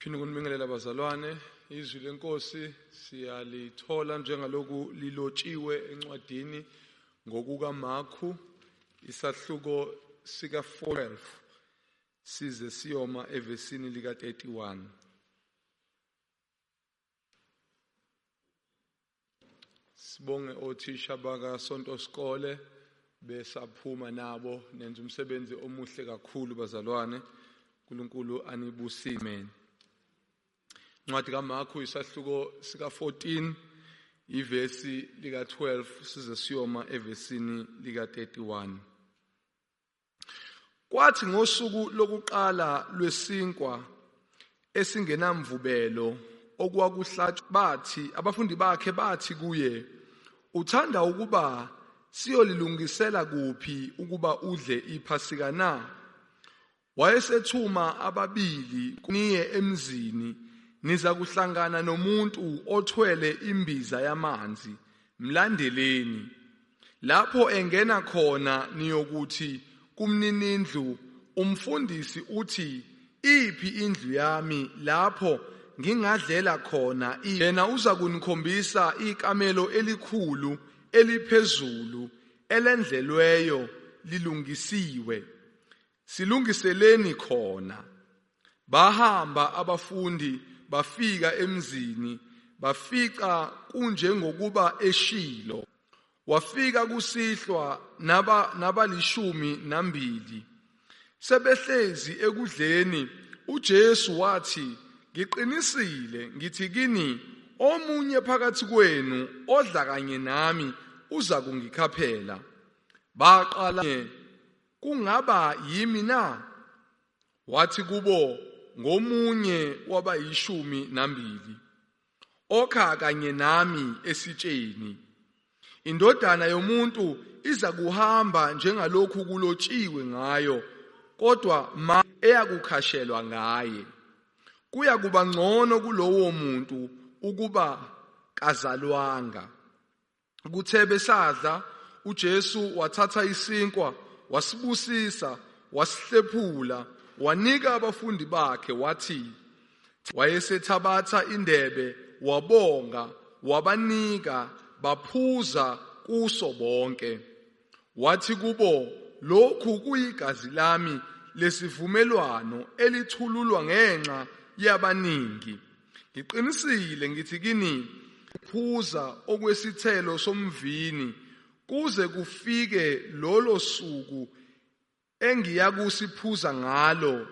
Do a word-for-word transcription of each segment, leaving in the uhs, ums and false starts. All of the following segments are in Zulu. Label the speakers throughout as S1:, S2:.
S1: Phinde kunibingelela bazalwane, izwi lenkosi siyalithola njengaloku lilotshiwe encwadini ngokuka Marku isahluko sika twelve size siyoma evesini lika thirty-one. Sibonge othisha baka Sonto Skole besaphuma nabo nenza umsebenzi omuhle kakhulu bazalwane. uNkulunkulu anibusise. Amen. Ncwadi kaMarku isahluko sika fourteen ivesi lika twelve size siyoma evesini lika thirty-one. Kwathi ngosuku lokuqala lwesinkwa esingenamvubelo okwakuhlatshwa bathi abafundi bakhe bathi kuye, uthanda ukuba siyolilungisela kuphi ukuba udle iPhasika na? Wayesethuma ababili niye emzini, niza kuhlangana nomuntu othwele imbiza yamanzi, mlandeleni. Lapho engena khona niyokuthi kumninindlu, umfundisi uthi, iphi indlu yami lapho ngingadlela khona? Yena uza kunikhombisa ikamelo elikhulu eliphezulu elendlelweyo lilungisiwe. Silungiseleni khona. Bahamba abafundi bafika emzini, bafica kunjengokuba eshilo. Wafika kusihlwa naba nabalishumi nambili. Sebehlezi ekudleni, uJesu wathi, ngiqinisile ngithi kini, omunye phakathi kwenu odla kanye nami uza kungikhaphela. Baqala, kungaba yimi na? Wathi kubo, ngomunye wabayishumi nambili, okha kanye nami esitsheni. Indodana yomuntu iza kuhamba njengalokhu kulotshiwe ngayo, kodwa ma eyakukhashelwa ngaye. Kuya kuba ngcono kulowo muntu ukuba kazalwanga. Kuthe besadla, uJesu wathatha isinkwa, wasibusisa, wasihlephula, wanika abafundi bakhe wathi, wayesethabatha indebe, wabonga, wabanika, baphuza kuso bonke. Wathi kubo, lokhu kuyigazi lami lesivumelwano elithululwa ngenxa yabaningi. Ngiqinisile ngithi kini, phuza okwesithelo somvini kuze kufike lolo suku engiyakusiphuza ngalo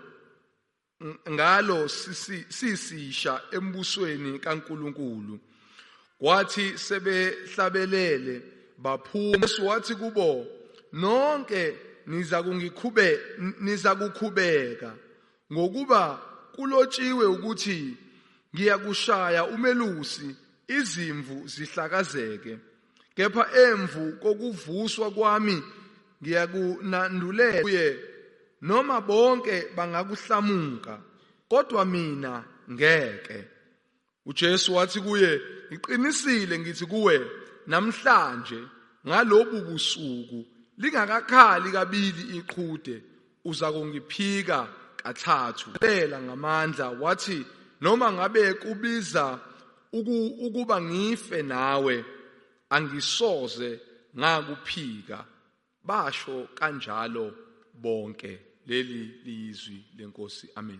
S1: ngalo sisisha embusweni kaNkulunkulu. Kwathi sebehlabelele baphuma. Yesu wathi kubo, nonke niza kungikhube niza kukhubeka, ngokuba kulotshiwe ukuthi ngiyakushaya umelusi izimvu zihlakazeke. Kepha emvu kokuvuswa kwami ngiyakunandulela kuye, noma bonke bangakuhlamuka, kodwa mina ngeke. uJesu wathi kuye, ngiqinisile ngithi kuwe, namhlanje ngalobu busuku lingakakhali kabili iqhude uza kungiphika kathathu. Phela ngamandla wathi, noma ngabe kubiza ukuba ngife nawe, angisoze ngakuphika. Basho kanjalo bonke. Leli lizwi lenkosi. Amen.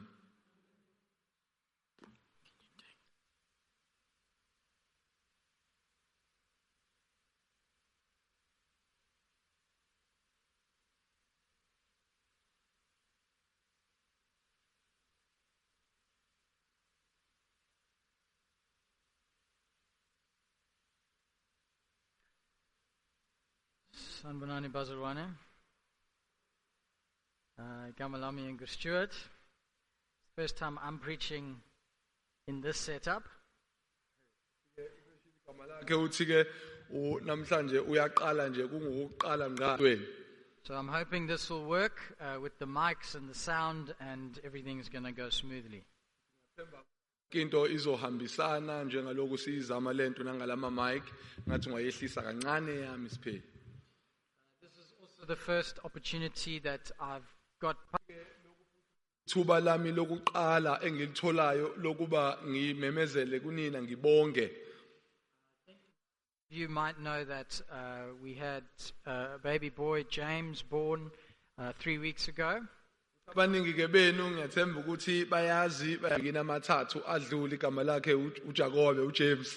S2: Sanbonani bazalwane. Igama lami Angus Stewart. First time I'm preaching in this setup.
S1: Ke uthi ke namhlanje uyaqala nje kungukuqala ngqadweni.
S2: So I'm hoping this will work uh, with the mics and the sound, and everything's going to go smoothly.
S1: Into izohambisana njengaloku sizama lento nangalama mic ngathi ungayehlisa kancane yami siphele.
S2: This is also the first opportunity that I've got
S1: thuba lami lokuqala engilitholayo lokuba ngimemezele kunina ngibonge.
S2: You might know that uh, we had uh, a baby boy, James, born uh, three weeks ago.
S1: Abaningi ke benu ngiyathemba ukuthi bayazi bayakini amathathu adlula igama lakhe uJakobe uJames.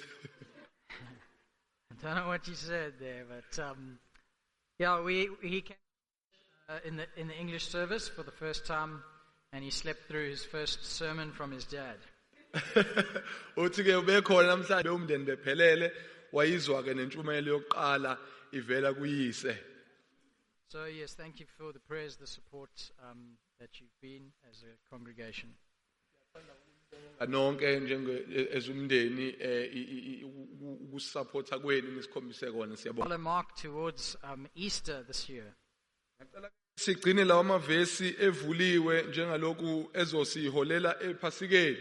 S2: I don't know what you said there, but um, yeah, we he came uh, in the in the English service for the first time, and he slept through his first sermon from his dad.
S1: Uthi ke ubekhona namhlanje umndeni bephelele wayizwa ke nentshumayelo yokuqala ivela kuyise.
S2: So yes, thank you for the prayers, the support um, that you've been as a congregation.
S1: Anonke njenge ezumndeni ukusupporta kwenu nisikhombise kona siyabonga.
S2: Follow Mark towards um, Easter this year.
S1: Sigcine lawo mavesi evuliwe njengalokhu ezosiholela ephasikeni.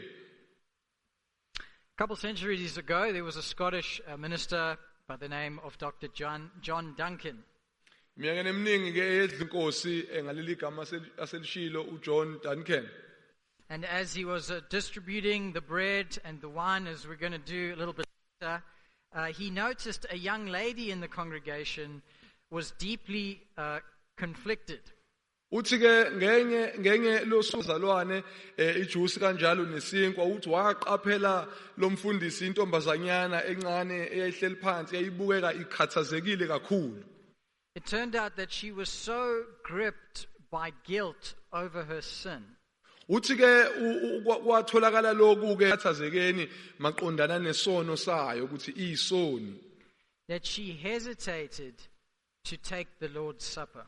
S2: A couple centuries ago, there was a Scottish uh, minister by the name of Doctor John John Duncan.
S1: Miyake neminingi ke edlinkosi ngaleli gama aselishilo uJohn Duncan.
S2: And as he was uh, distributing the bread and the wine, as we're going to do a little bit later, uh, he noticed a young lady in the congregation was deeply uh, conflicted.
S1: Uthi ke ngenye ngenye losuzalwane ijuice kanjalo nesinkwa uthi waqaphela lomfundisi intombazanyana encane eyayihleli phansi yayibukeka ikhathazekile kakhulu.
S2: It turned out that she was so gripped by guilt over her sin.
S1: Uthi ke kwatholakala lokhu ke khathazekeni maqondana nesono sayo ukuthi isoni.
S2: That she hesitated to take the Lord's Supper.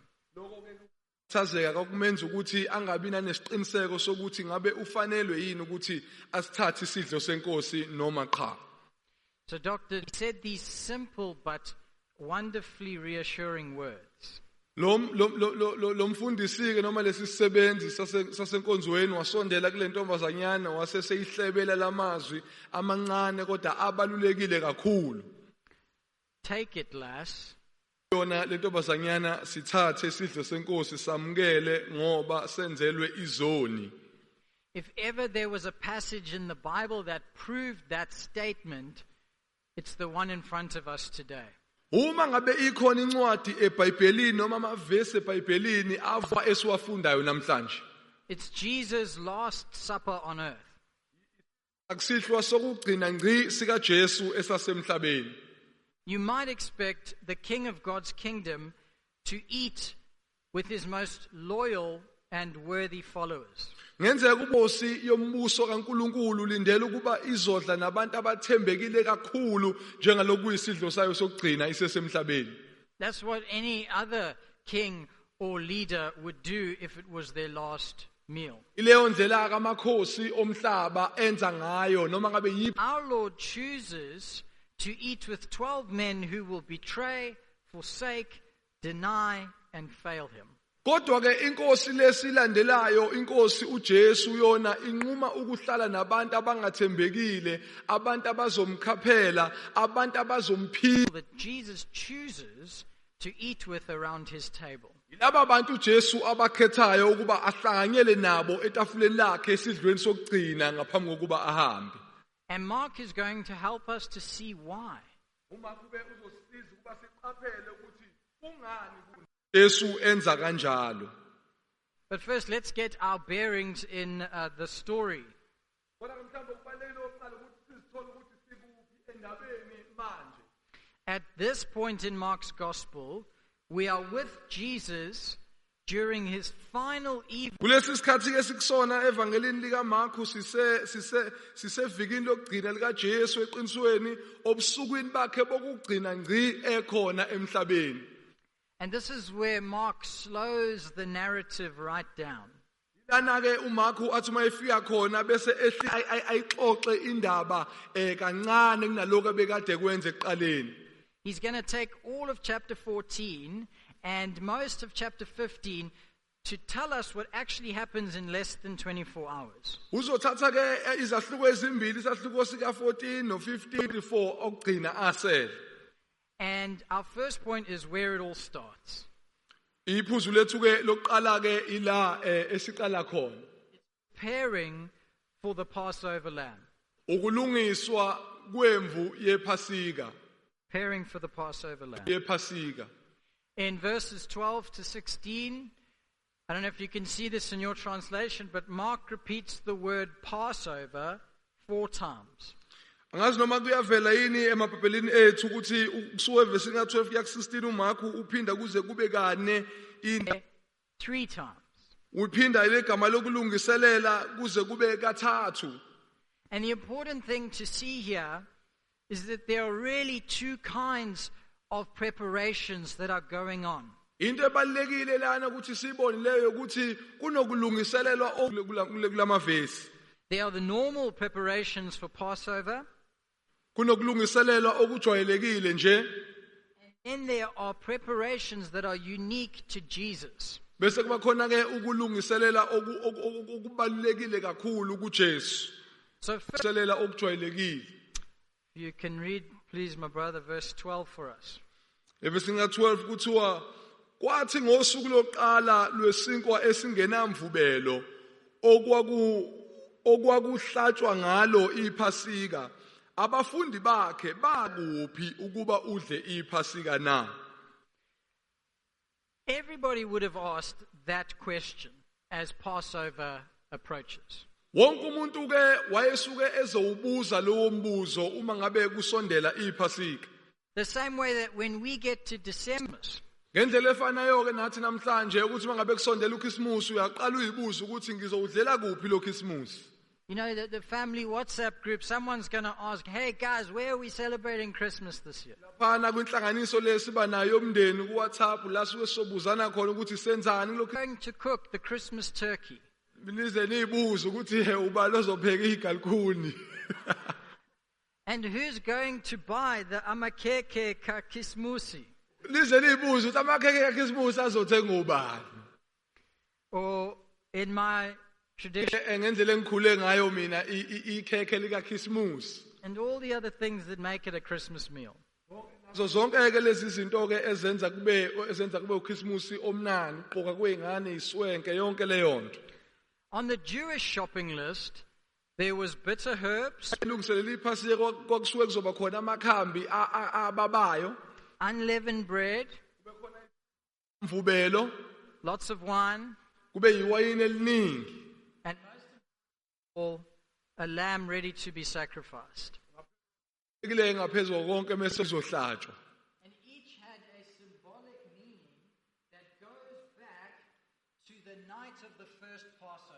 S1: Thazeka kakumenza ukuthi angabi nanesiqiniseko sokuthi ngabe ufanelwe yini ukuthi asithathe isidlo senkosi noma cha.
S2: So Doctor said these simple but wonderfully reassuring words.
S1: Lo lo mfundisi ke noma lesisebenzi sasenkonzweni wasondela kule ntombazanyana waseseyihlebela lamazwi amancane kodwa abalulekile kakhulu.
S2: Take it, lass.
S1: Yona le ntombazanyana sithathe isidlo senkosi samukele ngoba senzelwe izoni.
S2: If ever there was a passage in the Bible that proved that statement, it's the one in front of us today.
S1: Uma ngabe ikhona incwadi eBhayibhelini noma amavesi eBhayibhelini ava esiwafundayo namhlanje.
S2: It's Jesus' last supper on earth.
S1: Akusihlwa sokugcina ngci sika Jesu esasemhlabeni.
S2: You might expect the King of God's kingdom to eat with his most loyal and worthy followers.
S1: Ngenzeka ubosi yombuso kaNkuluNkulu lindela ukuba izodla nabantu abathembekile kakhulu njengalokhu isidlo sayo sokugcina isesemhlabeni.
S2: That's what any other king or leader would do if it was their last meal.
S1: Ileyo ndlela kamakhosi omhlaba enza ngayo noma ngabe yiphi.
S2: Our Lord chooses to eat with twelve men who will betray, forsake, deny and fail him.
S1: Kodwa ke inkosi lesilandelayo inkosi uJesu yona inquma ukuhlala nabantu abangathembekile, abantu abazomkhaphela, abantu abazomphila.
S2: That Jesus chooses to eat with around his table.
S1: Laba bantu uJesu abakhethayo ukuba ahlanganyele nabo etafuleni lakhe esidlweni sokugcina ngaphambi kokuba ahambe.
S2: And Mark is going to help us to see why.
S1: Uma kube uzosiza ukuba siqaphele ukuthi kungani Jesu enza kanjalo.
S2: But first, let's get our bearings in uh, the story. At this point in Mark's gospel, we are with Jesus during his final evening.
S1: Kulesi sikhathi ke sikusona evangelini lika Marku sise sise sisevikini lokugcina lika Jesu eqinisweni obusukwini bakhe bokugcina ngci ekhona emhlabeni.
S2: And this is where Mark slows the narrative right down.
S1: Lana ke uMarku athi mayefika khona bese ayixoxe indaba eh kancane kunaloko bekade kwenze eqaleni.
S2: He's going to take all of chapter fourteen and most of chapter fifteen to tell us what actually happens in less than twenty-four hours.
S1: Uzothatha ke izahluko ezimbili isahluko sika fourteen no fifteen to four okugcina asele.
S2: And our first point is where it all starts.
S1: Iphuzu lethu ke lokuqala ke ila esiqala khona.
S2: preparing for the Passover lamb.
S1: Ukulungiswa kwemvu yephasika.
S2: Preparing for the Passover lamb.
S1: Yephasika.
S2: In verses twelve to sixteen, I don't know if you can see this in your translation, but Mark repeats the word Passover four times.
S1: Angazi noma kuyavela yini emabhayibhelini ethu ukuthi kusuka evesini ka twelve kuya sixteen uMarku uphinda kuze kube kane in
S2: Three times.
S1: uphinda ile gama lokulungiselela kuze kube kathathu.
S2: And the important thing to see here is that there are really two kinds of preparations that are going on.
S1: Into ebalekile lana ukuthi sibone leyo ukuthi kunokulungiselelwa okulamavesi.
S2: There are the normal preparations for Passover,
S1: Kunokulungiselelwa okujwayelekile nje.
S2: and there are preparations that are unique to Jesus.
S1: Bese kuba khona ke ukulungiselela okubalekile kakhulu kuJesu.
S2: So first,
S1: Selela okujwayelekile.
S2: you can read, please, my brother, verse twelve for us.
S1: Evesini ka twelve kuthiwa kwathi ngosuku lokuqala lwesinkwa esingenamvubelo okwaku okwakuhlatshwa ngalo iphasika abafundi bakhe bakuphi ukuba udle iphasika na.
S2: Everybody would have asked that question as Passover approaches.
S1: Wonke umuntu ke wayesuke ezowubuza lowo mbuzo uma ngabe kusondela iphasika.
S2: The same way that when we get to December,
S1: Ngendlela efanayo ke nathi namhlanje ukuthi mangabe kusondela uKhisimusi uyaqala uyibuza ukuthi ngizowudlela kuphi lo Khisimusi.
S2: you know, the, the family WhatsApp group, someone's going to ask, hey guys, where are we celebrating Christmas this year?
S1: Phana kwinhlanganiso lesiba nayo umndeni ku WhatsApp la suke sobuzana khona ukuthi senzani
S2: We're going to cook the Christmas turkey.
S1: nize nibuza ukuthi he ubalo ozopheka igalkhuni.
S2: And who's going to buy the amakeke kakismusi?
S1: Nize nibuza ukuthi amakheke kaKhisimusi azothenga ubani.
S2: Or in my tradition,
S1: Ngendlela engikhule ngayo mina ikheke lika Khisimusi.
S2: and all the other things that make it a Christmas meal.
S1: So zonke ke lezi zinto ke ezenza kube ezenza kube uKhisimusi omnandi, qoka kweingane iswenke yonke leyo nto.
S2: On the Jewish shopping list, there was bitter herbs,
S1: Ilungiselela iphasika kwakusuke kuzoba khona amakhambi ababayo,
S2: unleavened bread,
S1: mvubelo,
S2: lots of wine,
S1: kube yiwayini eliningi.
S2: and most of all, a lamb ready to be sacrificed.
S1: Kile ngaphezulu konke mase kuzohlatshwa.
S2: And each had a symbolic meaning that goes back to the night of the first Passover.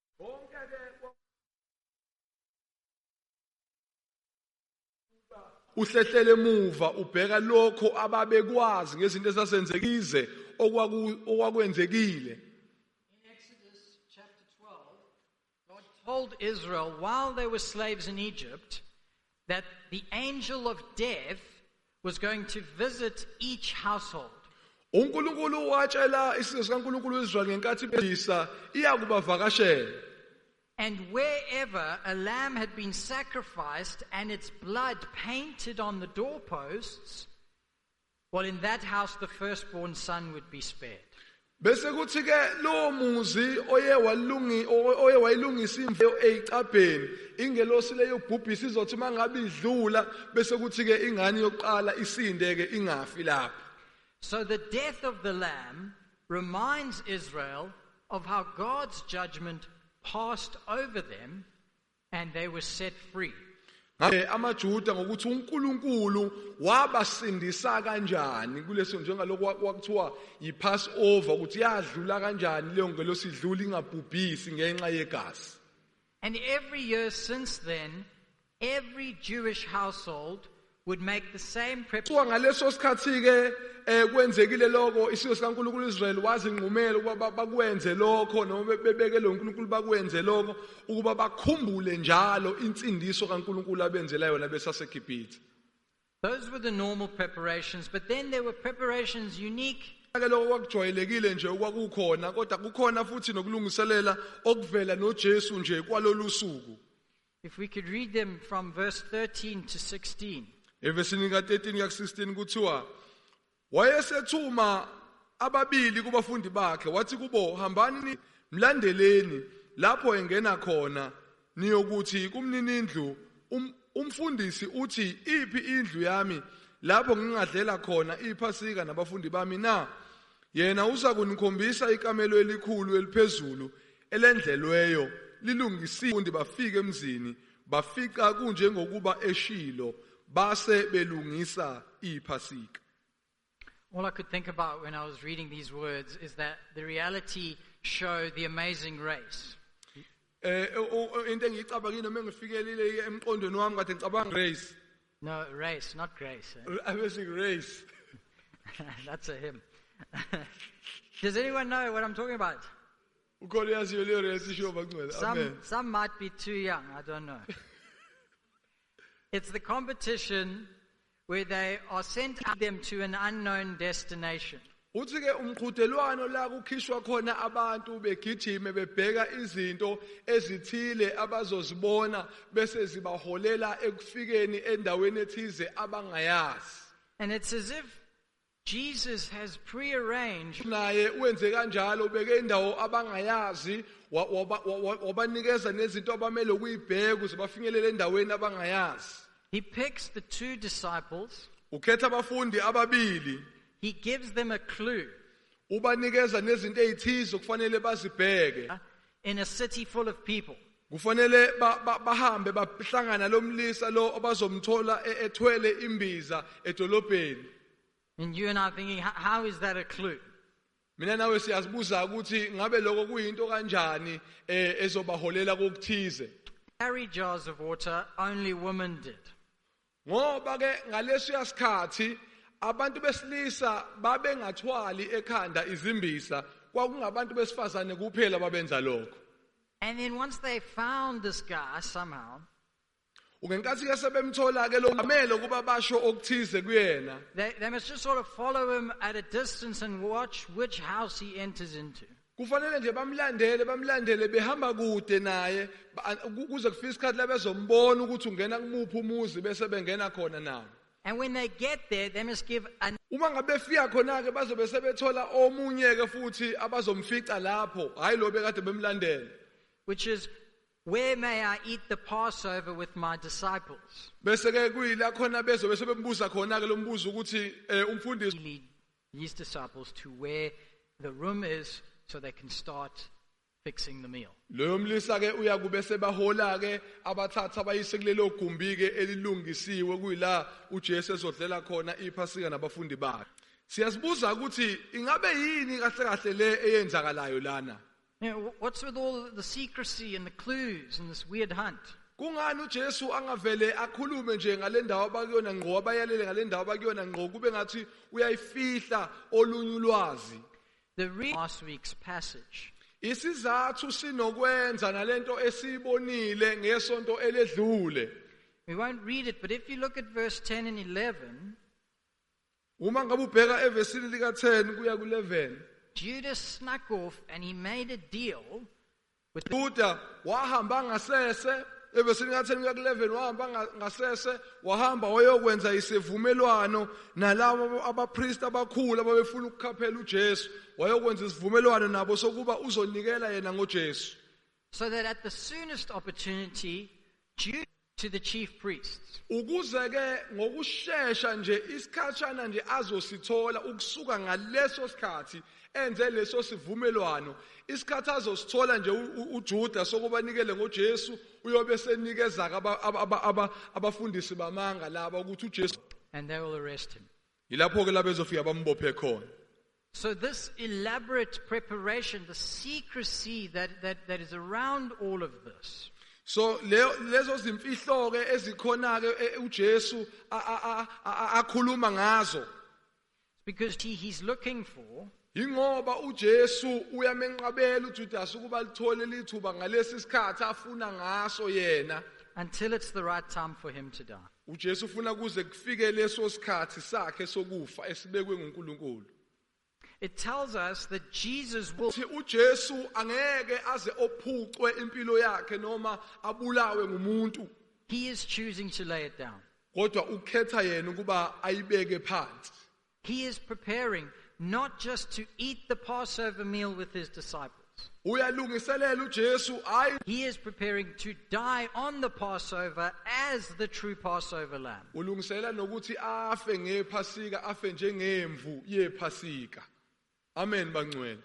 S1: Uhlehlele emuva ubheka lokho ababekwazi ngezinto ezasenzekize okwaku okwakwenzekile.
S2: In Exodus chapter twelve, God told Israel while they were slaves in Egypt that the angel of death was going to visit each household.
S1: uNkulunkulu watshela isizwe sikaNkulunkulu uIsrael ngenkathi beyisa iyakubavakashela.
S2: And wherever a lamb had been sacrificed and its blood painted on the doorposts, well, in that house the firstborn son would be spared.
S1: Bese kuthi ke lo muzi oye walungi oye wayilungisa imvu eyicabheni ingelosi leyo bhubhisa izothi mangabe idlula bese kuthi ke ingane yokuqala isinde ke ingafi lapha.
S2: So the death of the lamb reminds Israel of how God's judgment passed over them and they were set free.
S1: Ngabe amaJuda ngokuthi uNkulunkulu wabasindisa kanjani kuleso njengalokho wakuthiwa yiPassover ukuthi yadlula kanjani leyo ngelosi idlula ingabhubhisi ngenxa yegazi.
S2: And every year since then, every Jewish household would make the same preparation.
S1: Kuthiwa ngaleso sikhathi ke eh kwenzekile lokho isizwe sikaNkulunkulu Israel wazinqumela ukuba bakwenze lokho noma bebeke lo uNkulunkulu bakwenze lokho ukuba bakhumbule njalo insindiso kaNkulunkulu abenzela yona besaseGibhithe.
S2: Those were the normal preparations, but then there were preparations unique
S1: Ke lokho kwakujwayelekile nje okwakukhona kodwa kukhona futhi nokulungiselela okuvela noJesu nje kwalolu suku.
S2: if we could read them from verse thirteen to sixteen.
S1: Evesini ka thirteen ya sixteen kuthiwa wayesethuma ababili kubafundi bakhe wathi kubo hambani mlandeleni lapho engena khona niyokuthi kumnini indlu um- umfundisi uthi iphi indlu yami lapho ngingadlela khona iphasika nabafundi bami na yena uza kunikhombisa ikamelo elikhulu eliphezulu elendlelweyo lilungisiwe bafike emzini bafika kunje ngokuba eshilo base belungisa iphasika.
S2: All I could think about when I was reading these words is that the reality showed the amazing race.
S1: Eh into engicabangile uma ngifikelile emqondweni wami kade ngicabanga grace.
S2: No, race, not grace. eh?
S1: Amazing grace.
S2: That's a hymn. Does anyone know what I'm talking about?
S1: Ukhona yaziyo leyo race isho bangcwele.
S2: Some,
S1: Amen.
S2: some might be too young, I don't know. It's the competition where they are sent them to an unknown destination.
S1: Uthi ke umqhudelwano la kukhishwa khona abantu begijime bebheka izinto ezithile abazozibona bese zibaholela ekufikeni endaweni ethize abangayazi.
S2: And it's as if Jesus has prearranged
S1: Naye wenze kanjalo ubeke indawo abangayazi wa- waba- wa- wabanikeza nezinto abamele ukuyibheka ukuze bafinyelele endaweni abangayazi.
S2: He picks the two disciples.
S1: Ukhetha abafundi ababili
S2: He gives them a clue
S1: ubanikeza nezinto ezithizo kufanele bazibheke.
S2: uh, in a city full of people.
S1: Kufanele ba- ba- bahambe bahlangana lomlisa lo abazomthola e- ethwele imbiza edolobheni.
S2: And you and I are thinking, "How- how is that a clue?"
S1: Mina nawe siyazibuza ukuthi ngabe lokho kuyinto kanjani eh, ezobaholela kokuthize.
S2: Carry jars of water, only women did.
S1: Ngoba ke ngalesiya sikhathi abantu besilisa babengathwali ekhanda izimbisa kwakungabantu besifazane kuphela babenza lokho.
S2: And then once they found this guy somehow,
S1: Ukenkathi ke sebemthola ke lo ngamelo kuba basho okuthize kuyena.
S2: they, they must just sort of follow him at a distance and watch which house he enters into.
S1: Kufanele nje bamlandele bamlandele behamba kude naye ba- kuze kufike isikhathi la bezombona ukuthi ungena kumuphi umuzi bese bengena khona nawo.
S2: And when they get there, they must give an
S1: Uma ngabe fika khona ke bazobe sebethola omunye ke futhi abazomfica lapho hayi lo bekade bemlandela.
S2: which is, where may I eat the Passover with my disciples?
S1: Bese ke kuyila khona bezobe sebembuza khona ke lo mbuzo ukuthi eh, umfundisi
S2: He lead his disciples to where the room is so they can start fixing the meal.
S1: lo mlisa ke uyakube sebahola ke abathatha abayise kulelo gumbi ke elilungisiwe kuyila uJesu ezodlela khona iphasika nabafundi bakhe. Siyazibuza ukuthi ingabe yini kahle kahle le eyenzakalayo lana?
S2: You know, wh- what's with all the secrecy and the clues and this weird hunt?
S1: Kungani uJesu angavele akhulume nje ngalendawo abakuyona ngqo abayalele ngalendawo abakuyona ngqo kube ngathi uyayifihla olunye ulwazi.
S2: The read last week's passage
S1: Isizathu sinokwenza nalento esibonile ngesonto eledlule.
S2: we won't read it, but if you look at verse ten and eleven,
S1: Uma ngabe ubheka evesini lika ten kuya ku eleven,
S2: Judas snuck off and he made a deal with the,
S1: Juda wahamba ngasese evesini lika ten kuya ku eleven wahamba nga- ngasese wahamba wayokwenza isivumelwano nalabo abapriest abakhulu ababefuna ukukhaphela uJesu wayokwenza isivumelwano nabo sokuba uzonikela yena ngoJesu.
S2: so that at the soonest opportunity, Judas to the chief priests.
S1: Ukuze ke ngokusheshsha nje isikhatshana nje azosithola ukusuka ngaleso sikhathi enze leso sivumelwano isikhathi azosithola nje u- u- uJuda sokubanikele ngoJesu uyobe senikeza ke aba- aba- aba- abafundisi bamanga laba ukuthi uJesu
S2: And they will arrest him.
S1: yilapho ke labezofika bambophe khona.
S2: So this elaborate preparation, the secrecy that, that, that is around all of this,
S1: So le- lezo zimfihlo ke ezikhona ke e- uJesu a- a- a- a- akhuluma ngazo
S2: because he, he's looking for
S1: ingoba uJesu uyamenqabela uJudas ukuba lithole lithuba ngalesi sikhathi afuna ngaso yena.
S2: until it's the right time for him to die.
S1: uJesu ufuna kuze kufike leso sikhathi sakhe sokufa esibekwe nguNkulunkulu.
S2: It tells us that Jesus will
S1: Uthi uJesu angeke aze ophucwe impilo yakhe noma abulawe ngumuntu,
S2: he is choosing to lay it down.
S1: kodwa ukhetha yena ukuba ayibeke phansi.
S2: He is preparing not just to eat the Passover meal with his disciples,
S1: uyalungiselela uJesu hayi
S2: He is preparing to die on the Passover as the true Passover lamb.
S1: ulungiselela nokuthi afe ngephasika afe njengemvu yephasika. Amen bangcwele.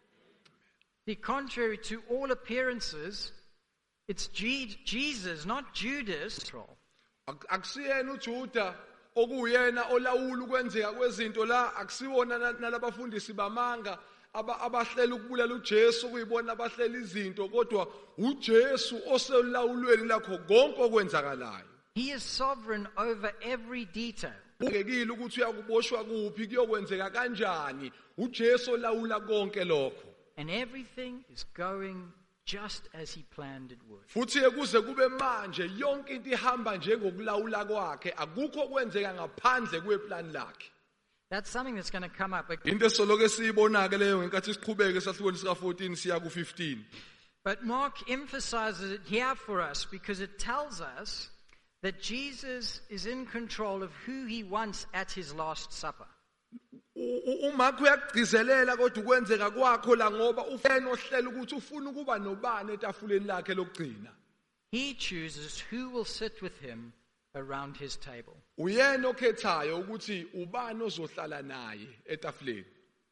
S2: The contrary to all appearances, it's Je- Jesus, not Judas.
S1: Ak- Akusiyena uJuda okuyena olawula ukwenzeka kwezinto la akusiwona na- nalabafundisi bamanga aba- abahlela ukubulala uJesu kuyibona abahlela izinto kodwa uJesu oselawulweni lakho konke okwenzakalayo.
S2: He is sovereign over every detail.
S1: Ungekile ukuthi uyakuboshwa kuphi kuyokwenzeka kanjani uJesu olawula konke lokho.
S2: And everything is going just as he planned it would.
S1: Futhi ekuze kube manje yonke into ihamba njengokulawula kwakhe akukho kwenzeka ngaphandle kweplan lakhe.
S2: That's something that's going to come up.
S1: Into esoloke siyibonake leyo ngenkathi siqhubeke sahlukweni sika fourteen siya ku fifteen.
S2: But Mark emphasizes it here for us because it tells us that Jesus is in control of who he wants at his Last Supper.
S1: uMark uyagcizelela kodwa ukwenzeka kwakho la ngoba ufena ohlela ukuthi ufuna ukuba nobani etafuleni lakhe lokugcina.
S2: He chooses who will sit with him around his table.
S1: Uyena okhethayo ukuthi ubani ozohlala naye etafuleni.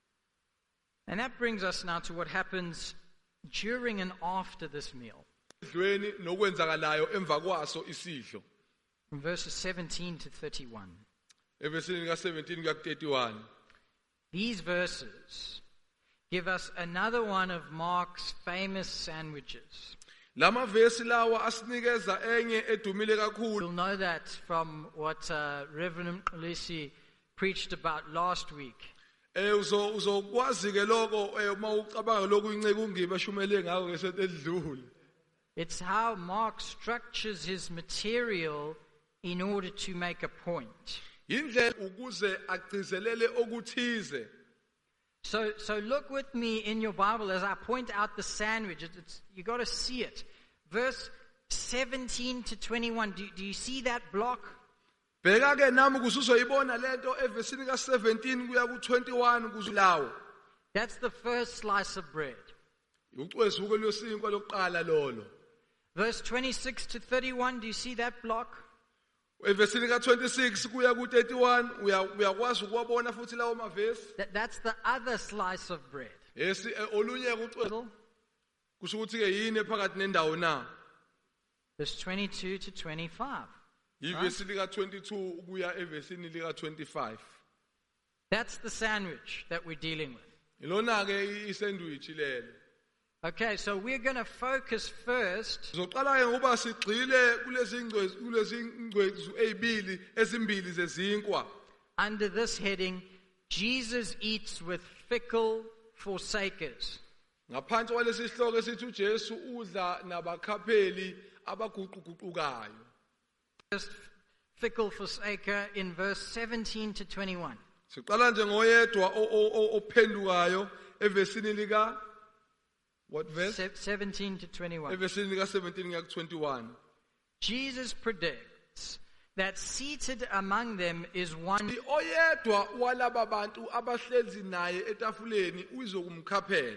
S2: And that brings us now to what happens during and after this meal.
S1: Idlweni nokwenzakalayo emva kwaso isidlo.
S2: From verses seventeen to thirty-one.
S1: Evesini ka seventeen kuya ku thirty-one.
S2: These verses give us another one of Mark's famous sandwiches.
S1: Lama verse lawa asinikeza enye edumile kakhulu.
S2: You'll know that from what uh, Reverend Lisi preached about last week.
S1: Eh uzo uzokwazi ke lokho uma ucabanga lokhu inceke ungibe shumele ngako ngesethe edlule.
S2: It's how Mark structures his material in order to make a point.
S1: Indlela ukuze agcizelele okuthize.
S2: So, so look with me in your Bible as I point out the sandwich. It's, it's, you got to see it. Verse seventeen to twenty-one. Do, do you see that block?
S1: Bheka ke nami kusuzoyibona lento evesini ka seventeen kuya ku twenty-one kuzulawo.
S2: That's the first slice of bread.
S1: Ucwezuko losinkwa lokuqala lolo.
S2: Verse twenty-six to thirty-one. Do you see that block?
S1: Evesini ka twenty-six kuya ku thirty-one uyakwazi ukuwabona futhi lawo mavesi.
S2: That, that's the other slice of bread.
S1: Esi olunye kucwezo kusho ukuthi ke yini ephakathi nendawo na.
S2: Verse twenty-two to twenty-five.
S1: Ivesi lika twenty-two kuya evesini lika twenty-five.
S2: That's the sandwich that we're dealing with.
S1: Ilona ke isandwich lelo.
S2: Okay, so we're going to focus first
S1: Zoqala ke ngoba sigxile kulezi ingcwezu kulezi ingcwezu ezibili ezimbili zezinkwa.
S2: under this heading, Jesus eats with fickle forsakers.
S1: Ngaphansi kwalesi sihloko esithi uJesu udla nabakhapheli abaguquguqukayo.
S2: First fickle forsaker in verse seventeen to twenty-one.
S1: Siqala nje ngoyedwa ophendukayo evesini lika what verse?
S2: Se- seventeen to twenty-one.
S1: Evesini lika seventeen kuya ku twenty-one.
S2: Jesus predicts that seated among them is one
S1: Oyedwa walaba bantu abahlezi naye etafuleni uzokumkhaphela.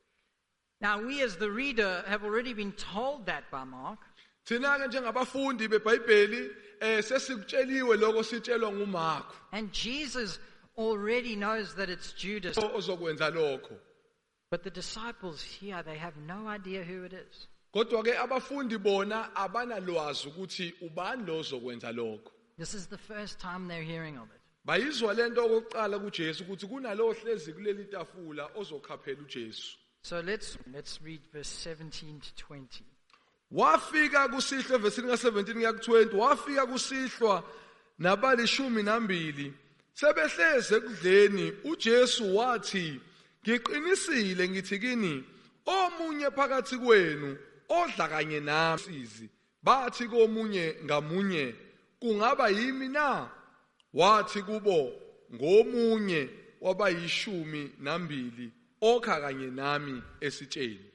S2: Now, we as the reader have already been told that by Mark.
S1: Thina ke njengabafundi beBhayibheli eh sesikutsheliwe lokho sitshelwa nguMark
S2: And Jesus already knows that it's Judas.
S1: ozokwenza lokho.
S2: But the disciples here, they have no idea who it is.
S1: Kodwa ke abafundi bona abanalwazi ukuthi ubani lo ozokwenza lokho.
S2: This is the first time they're hearing of it.
S1: Bayizwa lento okokuqala kuJesu ukuthi kunalo hlezi kuleli tafula ozokhaphela uJesu.
S2: So let's let's read verse seventeen to twenty.
S1: Wafika kusihlwa verse ka seventeen kuya ku twenty wafika kusihlwa nabalishumi nambili sebehleze ekudleni uJesu wathi ngiqinisile ngithi kini omunye phakathi kwenu odla kanye nami bathi komunye ngamunye kungaba yimi na wathi kubo ngomunye wabayishumi nambili okha kanye nami esitsheni.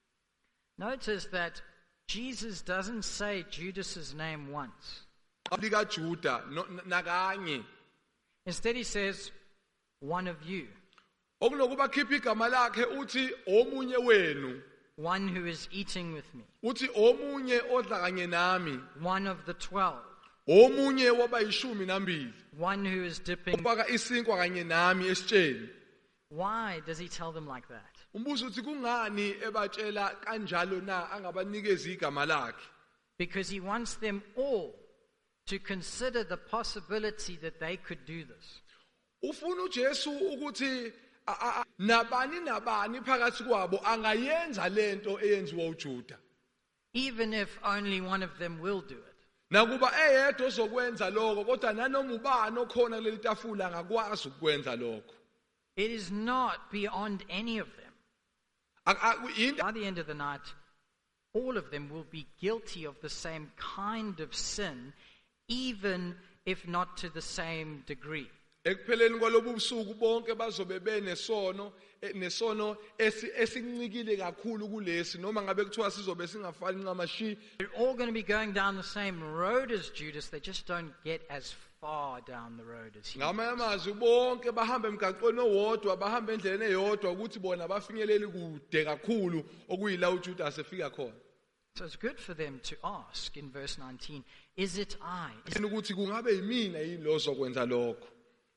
S2: Notice that Jesus doesn't say Judas's name once.
S1: Lika Juda nakanye
S2: Instead, he says, one of you.
S1: okunokuba khipha igama lakhe uthi omunye wenu,
S2: one who is eating with me,
S1: uthi omunye odla kanye nami,
S2: one of the twelve,
S1: omunye wabayishumi nambili,
S2: one who is dipping.
S1: ufaka isinkwa kanye nami esitsheni.
S2: Why does he tell them like that?
S1: Umbuzo uthi kungani ebatshela kanjalo na angabanikeza igama lakhe?
S2: Because he wants them all to consider the possibility that they could do this.
S1: Ufuna uJesu ukuthi a- a- a- nabani nabani phakathi kwabo angayenza lento eyenziwa uJuda.
S2: Even if only one of them will do it.
S1: Nakuba eyedwa ozokwenza lokho kodwa nanoma ubani okhona kuleli tafula angakwazi ukwenza lokho.
S2: It is not beyond any of them.
S1: A- a- yinto
S2: By the end of the night, all of them will be guilty of the same kind of sin, even if not to the same degree.
S1: ekupheleni kwalobu busuku bonke bazobe benesono eh, nesono esi- esincikile kakhulu kulesi noma ngabe kuthiwa sizobe singafani ncamashi.
S2: They're all going to be going down the same road as Judas, they just don't get as far down the road as he.
S1: Ngamanye amazwi bonke bahamba emgaqweni owodwa bahamba endleleni eyodwa ukuthi bona bafinyeleli kude kakhulu okuyila uJudas efika khona.
S2: So it's good for them to ask in verse nineteen, is it I? Is-
S1: ukuthi kungabe yimina yini lo ozokwenza lokho.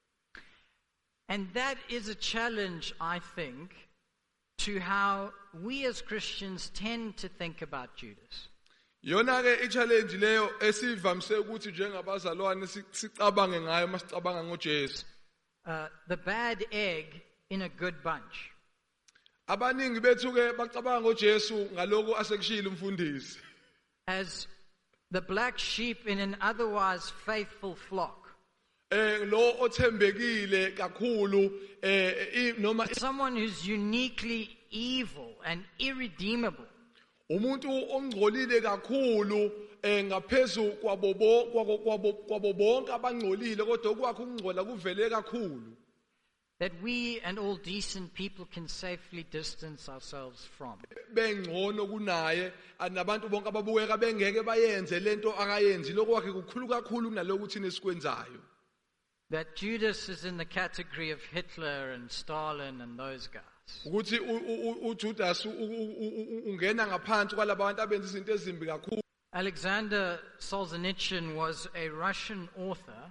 S2: And that is a challenge, I think, to how we as Christians tend to think about Judas.
S1: Yona ke i-challenge leyo esivamise ukuthi njengabazalwane si- sicabange ngayo masicabanga ngoJesu.
S2: Uh, the bad egg in a good bunch.
S1: Abaningi bethu ke bacabanga ngoJesu ngaloko asekushilo umfundisi.
S2: As the black sheep in an otherwise faithful flock.
S1: Eh lo othembekile kakhulu eh i- noma
S2: Someone who's uniquely evil and irredeemable.
S1: umuntu ongcolile kakhulu eh ngaphezulu kwabo bo- kwabo kwabo kwabo bonke abangcolile kodwa kwakho ukungcola kuvele kakhulu.
S2: That we and all decent people can safely distance ourselves from.
S1: Bengcono kunaye nabantu bonke ababukeka bengeke bayenze lento akayenzi lokho kwakhe kukhulu kakhulu kunaloko thina esikwenzayo.
S2: That Judas is in the category of Hitler and Stalin and those guys.
S1: Ukuthi u- u- u- uJudas u- u- u- u- ungena ngaphansi kwalabantu abenza izinto ezimbi kakhulu.
S2: Alexander Solzhenitsyn was a Russian author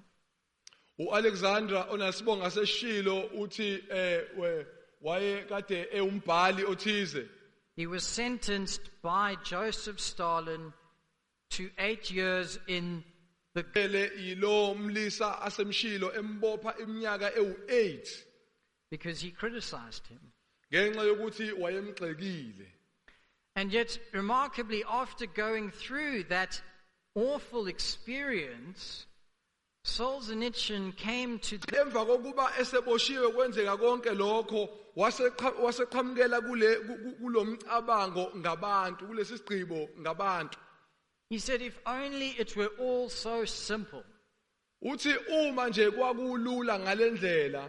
S1: uAlexandra onasibonga seshilo uthi eh we- waye kade eumbhali othize.
S2: He was sentenced by Joseph Stalin to eight years in the
S1: Ele yilo mlisa asemshilo embopha iminyaka ewu eight
S2: because he criticized him.
S1: ngenxa yokuthi wayemgxekile.
S2: And yet, remarkably, after going through that awful experience, Solzhenitsyn came to
S1: Emva kokuba eseboshiwe kwenzeka konke lokho waseqa- waseqhamukela kule ku- ku- kulomcabango ngabantu kulesi sigcibo ngabantu.
S2: he said, if only it were all so simple.
S1: Uthi uma nje kwakulula ngalendlela,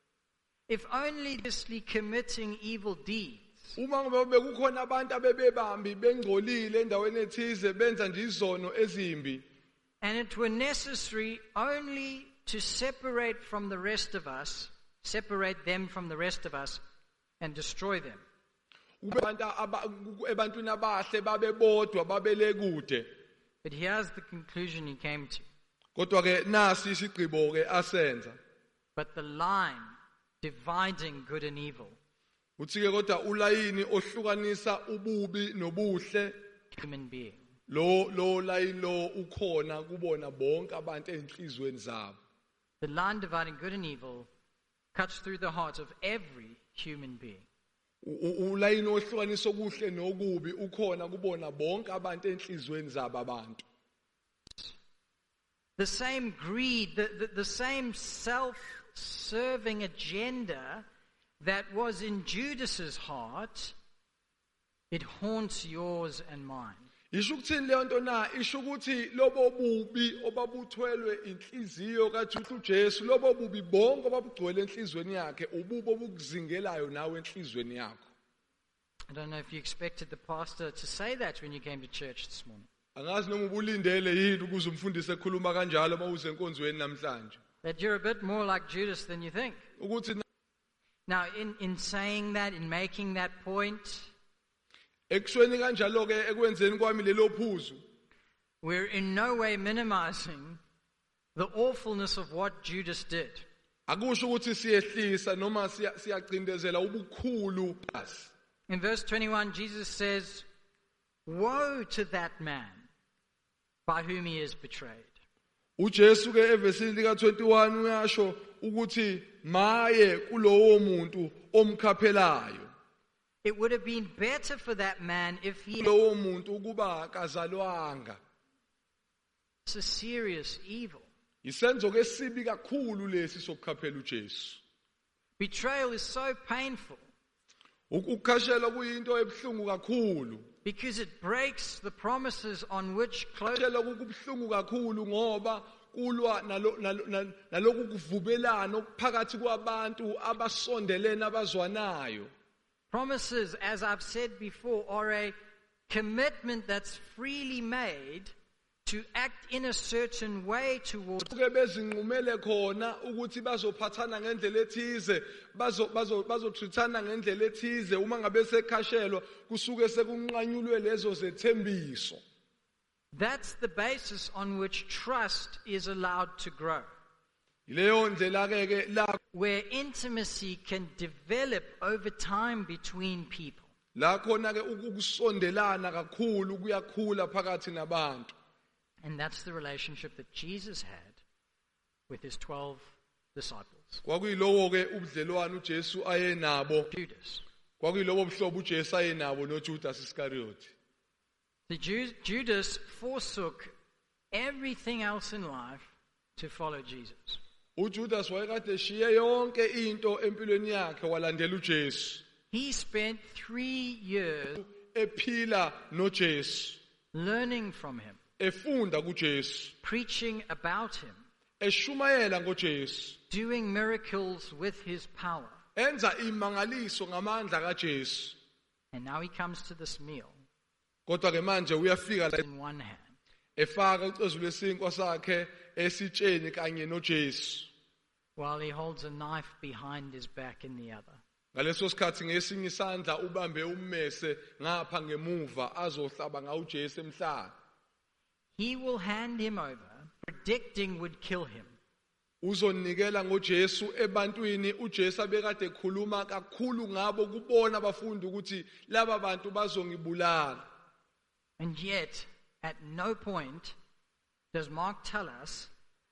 S2: If only justly committing evil deeds
S1: uma ngabe bekukhona abantu abebebambi bengcolile endaweni ethize benza nje izono ezimbi,
S2: and it were necessary only to separate from the rest of us, separate them from the rest of us, and destroy them.
S1: kube abantu aba- ebantwini abahle babebodwa babele kude.
S2: But here's the conclusion he came to.
S1: Kodwa ke nasi isigqibo ke asenza.
S2: But the line dividing good and evil,
S1: Uthi ke kodwa ulayini ohlukanisa ububi nobuhle,
S2: human being.
S1: lo lo layini lo ukhona kubona bonke abantu ezinhlizweni zabo.
S2: The line dividing good and evil cuts through the heart of every human being.
S1: U- u- Ulayini ohlukanisa okuhle nokubi ukhona kubona bonke abantu ezinhlizweni zabo abantu.
S2: The same greed, the, the, the same self-serving agenda that was in Judas's heart, it haunts yours and mine.
S1: Isho ukuthini leyo nto na? Isho ukuthi lobo bubi obabuthwelwe inhliziyo kaJuda uJesu, lobo bubi bonke obabugcwele enhlizweni yakhe, ububo obukuzingelayo nawe enhlizweni yakho.
S2: I don't know if you expected the pastor to say that when you came to church this morning.
S1: Angazi noma ubulindele yini ukuze umfundisi ekhuluma kanjalo mawuze enkonzweni namhlanje.
S2: That you're a bit more like Judas than you think.
S1: Ukuthi
S2: Now, in, in saying that, in making that point,
S1: Ekusweni kanjalo ke ekwenzeni kwami lelo phuzu,
S2: we're in no way minimizing the awfulness of what Judas did.
S1: akusho ukuthi siyehlisa noma siya- siyacindezela ubukhulu phasi.
S2: In verse twenty-one, Jesus says, "Woe to that man by whom he is betrayed."
S1: uJesu ke evesini lika twenty-one uyasho ukuthi maye kulowo muntu omkhaphelayo.
S2: It would have been better for that man if he
S1: Lowo muntu ukuba akazalwanga.
S2: It's a serious evil.
S1: Isenzo ke sibi kakhulu lesi sokukhaphela uJesu.
S2: Betrayal is so painful
S1: Ukukhashela kuyinto ebhlungu kakhulu.
S2: because it breaks the promises on which close.
S1: Khashela kubhlungu kakhulu ngoba kulwa nalo- nalo- nalo- naloku kuvubelana okuphakathi kwabantu abasondelene abazwanayo.
S2: Promises, as I've said before, are a commitment that's freely made to act in a certain way towards.
S1: Ke bezinqumele khona ukuthi bazophathana ngendlela ethize, bazo bazo bazotrithana ngendlela ethize uma ngabe sekhashelwa kusuke sekunqanyulwe lezo zethembiso.
S2: That's the basis on which trust is allowed to grow,
S1: Leyo ndlela ke ke la
S2: where intimacy can develop over time between people.
S1: la khona ke ukusondelana kakhulu kuyakhula phakathi nabantu.
S2: And that's the relationship that Jesus had with his twelve disciples.
S1: Kwakuyilowo ke ubudlelwano uJesu ayenabo.
S2: Judas.
S1: Kwakuyilobo buhlobo uJesu ayenabo noJudas Iscariot.
S2: The Ju- Judas forsook everything else in life to follow Jesus.
S1: uJudas wayekade eshiye yonke into empilweni yakhe walandela uJesu.
S2: He spent three years
S1: Ephila noJesu,
S2: learning from him,
S1: efunda kuJesu,
S2: preaching about him,
S1: eshumayela ngoJesu,
S2: doing miracles with his power.
S1: enza imangaliso ngamandla kaJesu.
S2: And now he comes to this meal
S1: Kodwa ke manje uyafika la
S2: in one hand.
S1: efaka ucezu lesinkwa sakhe esitsheni kanye noJesu.
S2: While he holds a knife behind his back in the other.
S1: Ngaleso sikhathi ngesinye isandla ubambe ummese ngapha ngemuva azohlaba ngawo uJesu emhlane.
S2: He will hand him over, predicting would kill him.
S1: Uzonikela ngoJesu ebantwini uJesu abekade ekhuluma kakhulu ngabo kubona abafundi ukuthi laba bantu bazongibulala.
S2: And yet, at no point does Mark tell us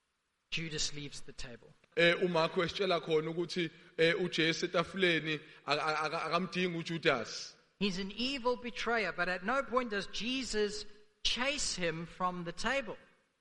S2: Judas leaves the table.
S1: Eh uMarko esitshela khona ukuthi eh uJesu etafuleni akamdingi uJudas.
S2: He's an evil betrayer, but at no point does Jesus chase him from the table.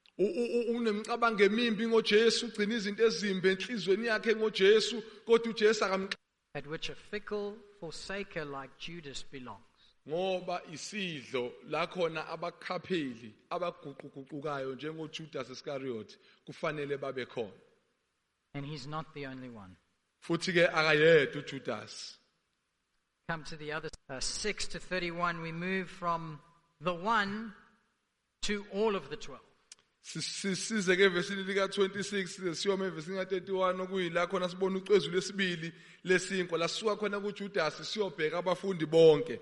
S1: Unemcabango emimbi ngoJesu ugcina izinto ezimbi enhlizweni yakhe ngoJesu kodwa uJesu akamx
S2: At which a fickle forsaker like Judas belongs.
S1: ngoba isidlo la khona abakhapheli abaguquguqukayo njengoJudas Iscariot kufanele babe khona.
S2: And he's not the only one.
S1: Futhi ke akayedwa uJudas.
S2: Come to the other uh, six to thirty-one, we move from the one to all of the twelve.
S1: Sisize ke evesini lika twenty-six siyoma evesini ka thirty-one okuyila khona sibona ucezu lesibili lesinkwa la suka khona kuJudas siyobheka abafundi bonke.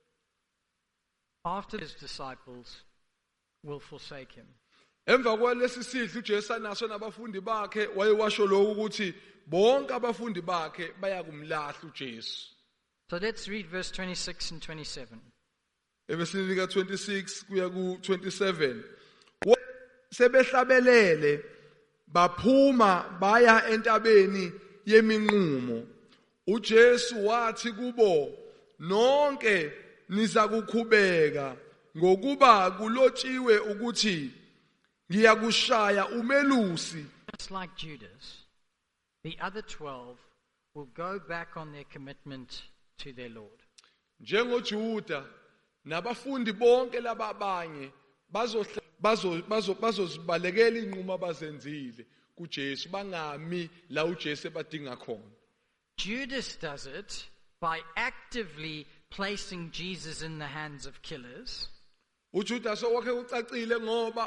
S2: After his disciples will forsake him.
S1: Emva kwalesi sidlo uJesu naso nabafundi bakhe wayewasho lokho ukuthi bonke abafundi bakhe bayakumlahla uJesu.
S2: So let's read verse twenty-six and twenty-seven.
S1: Evesini lika twenty-six kuya ku twenty-seven. Sebehlabelele baphuma baya entabeni yeminqumo. uJesu wathi kubo nonke nizakukhubeka ngokuba kulotshiwe ukuthi ngiyakushaya umelusi.
S2: Just like Judas, the other twelve will go back on their commitment to their Lord.
S1: NjengoJuda nabafundi bonke laba abanye bazo bazo bazo bazozibalekela inquma abazenzile kuJesu bangami la uJesu ebadinga khona.
S2: Judas does it by actively placing Jesus in the hands of killers.
S1: uJudas owakhe ucacile ngoba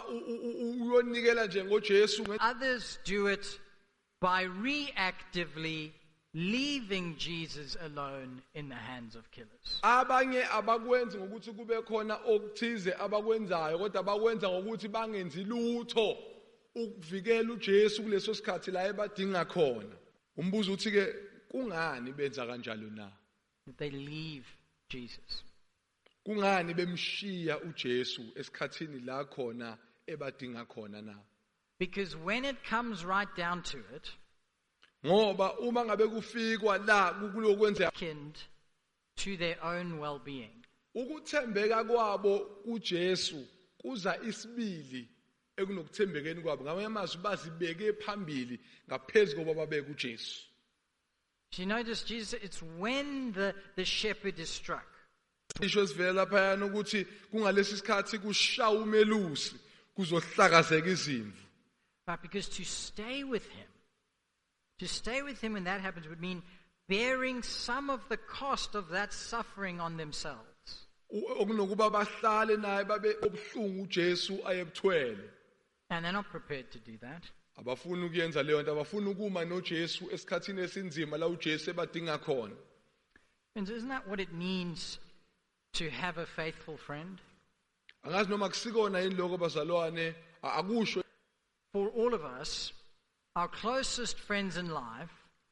S1: uyonikela nje ngoJesu.
S2: Others do it by reactively leaving Jesus alone in the hands of killers.
S1: Abanye abakwenzi ngokuthi kube khona okuthize abakwenzayo kodwa abakwenza ngokuthi bangenzi lutho ukuvikela uJesu kuleso sikhathi la ebadinga khona. Umbuzo uthi ke kungani benza kanjalo na?
S2: That they leave Jesus.
S1: Kungani bemshiya uJesu esikhathini la khona ebadinga khona na?
S2: Because when it comes right down to it,
S1: Ngoba uma ngabe kufikwa la kulokwenza
S2: likened to their own well-being.
S1: ukuthembeka kwabo kuJesu kuza isibili ekunokuthembekeni kwabo. Ngamanye amazwi bazibeke phambili ngaphezulu koba babeke uJesu.
S2: Do you notice Jesus? It's when the, the shepherd is struck.
S1: Isho sivela lapha yana ukuthi kungalesi sikhathi kushawa umelusi kuzohlakazeka izimvu.
S2: But because to stay with him, to stay with him when that happens would mean bearing some of the cost of that suffering on themselves.
S1: Okunokuba bahlale naye babe obuhlungu uJesu ayebuthwele.
S2: And they're not prepared to do that.
S1: Abafuni ukuyenza leyo nto, abafuni ukuma noJesu esikhathini esinzima la uJesu ebadinga khona.
S2: And isn't that what it means to have a faithful friend?
S1: Angazi noma kusikona yini lokho bazalwane, akusho.
S2: For all of us, our closest friends in life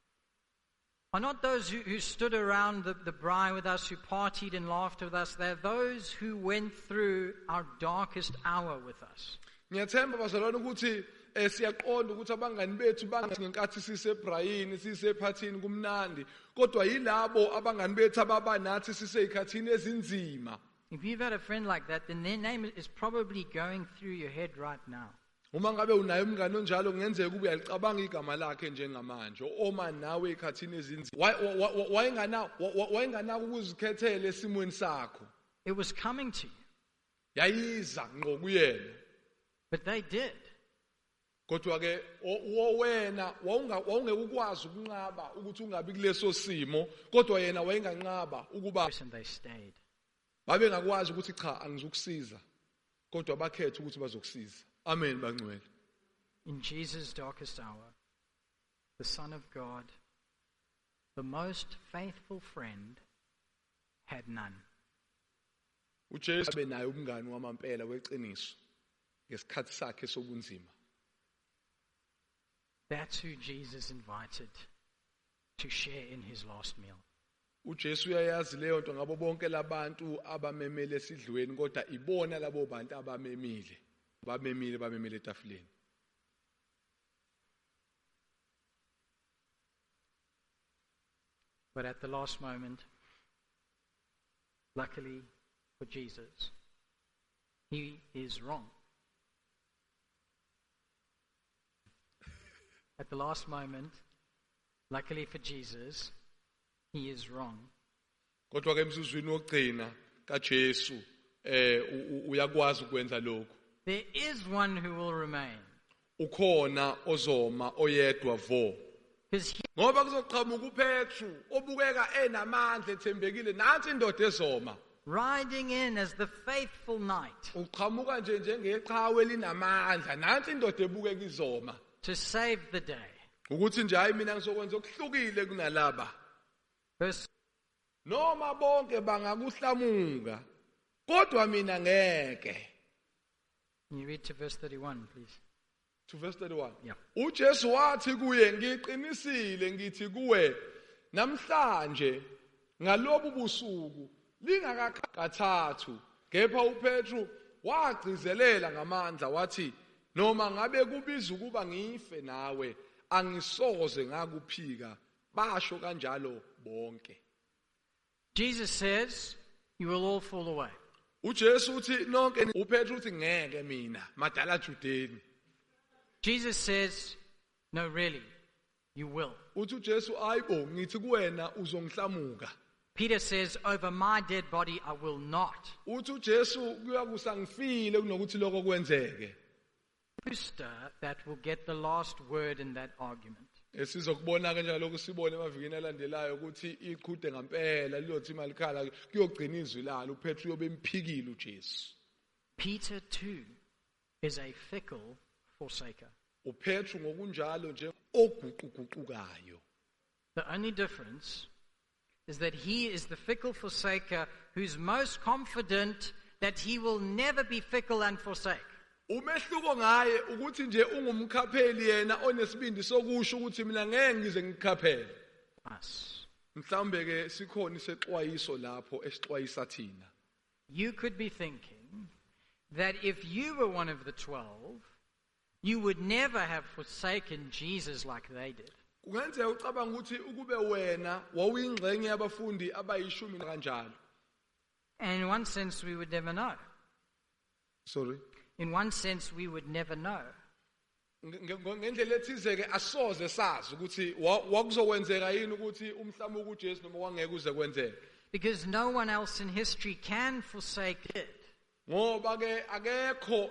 S2: are not those who, who stood around the, the braai with us, who partied and laughed with us. They're those who went through our darkest hour with us.
S1: Ngiyathemba bazalwane ukuthi eh siyaqonda ukuthi abangani bethu bangenkathi sisebrayini sisephathini kumnandi kodwa yilabo abangani bethu ababa nathi siseyikhathini ezinzima.
S2: If you've had a friend like that, then their name is probably going through your head right now.
S1: Uma ngabe unaye umngane onjalo kungenzeka ube uyalicabanga igama lakhe njengamanje oma nawe ekhathini ezinzima. Wayengana wayengana ukuzikhethela esimweni sakho.
S2: It was coming to you.
S1: Yayiza ngqo kuyena.
S2: But they did.
S1: Kodwa ke wena wawungeke ukwazi ukunqaba ukuthi ungabi kuleso simo kodwa yena wayenganqaba ukuba
S2: And they stayed.
S1: babe ngakwazi ukuthi cha angizukusiza kodwa bakhetha ukuthi bazokusiza. Amen bangcwele.
S2: In Jesus' darkest hour, the Son of God, the most faithful friend, had none.
S1: uJesu abe naye umngani wamampela weqiniso ngesikhathi sakhe sobunzima.
S2: That's who Jesus invited to share in his last meal.
S1: uJesu uyayazi leyo nto ngabo bonke labantu abamemele esidlweni kodwa ibona labo bantu abamemile bamemile bamemele etafuleni.
S2: But at the last moment, luckily for Jesus, he is wrong. At the last moment, luckily for Jesus, he is wrong.
S1: Kodwa ke emsuzwini wokugcina kaJesu eh uyakwazi ukwenza lokho.
S2: There is one who will remain.
S1: Ukhona ozoma oyedwa vo.
S2: Because he
S1: Ngoba kuzoqhamuka uPetru obukeka enamandla ethembekile nansi indoda ezoma.
S2: riding in as the faithful knight
S1: Uqhamuka nje njengeqhawe elinamandla nansi indoda ebukeka izoma.
S2: to save the day.
S1: Ukuthi nje hayi mina ngizokwenza okuhlukile kunalaba.
S2: Verse
S1: Noma bonke bangakuhlamuka kodwa mina ngeke.
S2: Can you read to verse thirty-one, please?
S1: To verse thirty-one.
S2: Yeah.
S1: uJesu wathi kuye ngiqinisile ngithi kuwe namhlanje ngalobu busuku lingakathathu kepha uPetru wagcizelela ngamandla wathi noma ngabe kubiza ukuba ngife nawe angisoze ngakuphika basho kanjalo bonke.
S2: Jesus says, you will all fall away.
S1: uJesu uthi nonke uPetru uthi ngeke mina madala Judeni.
S2: Jesus says, no, really, you will.
S1: Uthi uJesu ayibo ngithi kuwena uzongihlamuka.
S2: Peter says, over my dead body I will not.
S1: Uthi uJesu kuyakusa ngifile kunokuthi lokho kwenzeke.
S2: Booster that will get the last word in that argument.
S1: Esizokubona kanjalo lokho sibone emavikini alandelayo ukuthi iqhude ngempela lilothi imali khala kuyogcina izwi lalo uPetru yobe emphikile uJesu.
S2: Peter too is a fickle forsaker.
S1: uPetru ngokunjalo nje oguquguqukayo.
S2: The only difference is that he is the fickle forsaker who's most confident that he will never be fickle and forsake.
S1: Umehluko ngaye ukuthi nje ungumkhapheli yena onesibindi sokusho ukuthi mina ngeke ngize ngikhaphele.
S2: Us.
S1: Mhlambe ke sikhona isexwayiso lapho esixwayisa thina.
S2: You could be thinking that if you were one of the twelve, you would never have forsaken Jesus like they did.
S1: Kungenzeka ucabanga ukuthi ukube wena wawuyingxenye yabafundi abayishumi kanjalo.
S2: And in one sense, we would never know.
S1: Sorry.
S2: In one sense, we would never know.
S1: Ngendlela ethize ke asoze sazi ukuthi wakuzokwenzeka yini ukuthi umhlamuka uJesu noma kwangeke uze kwenzeke.
S2: Because no one else in history can forsake it.
S1: Ngoba ke akekho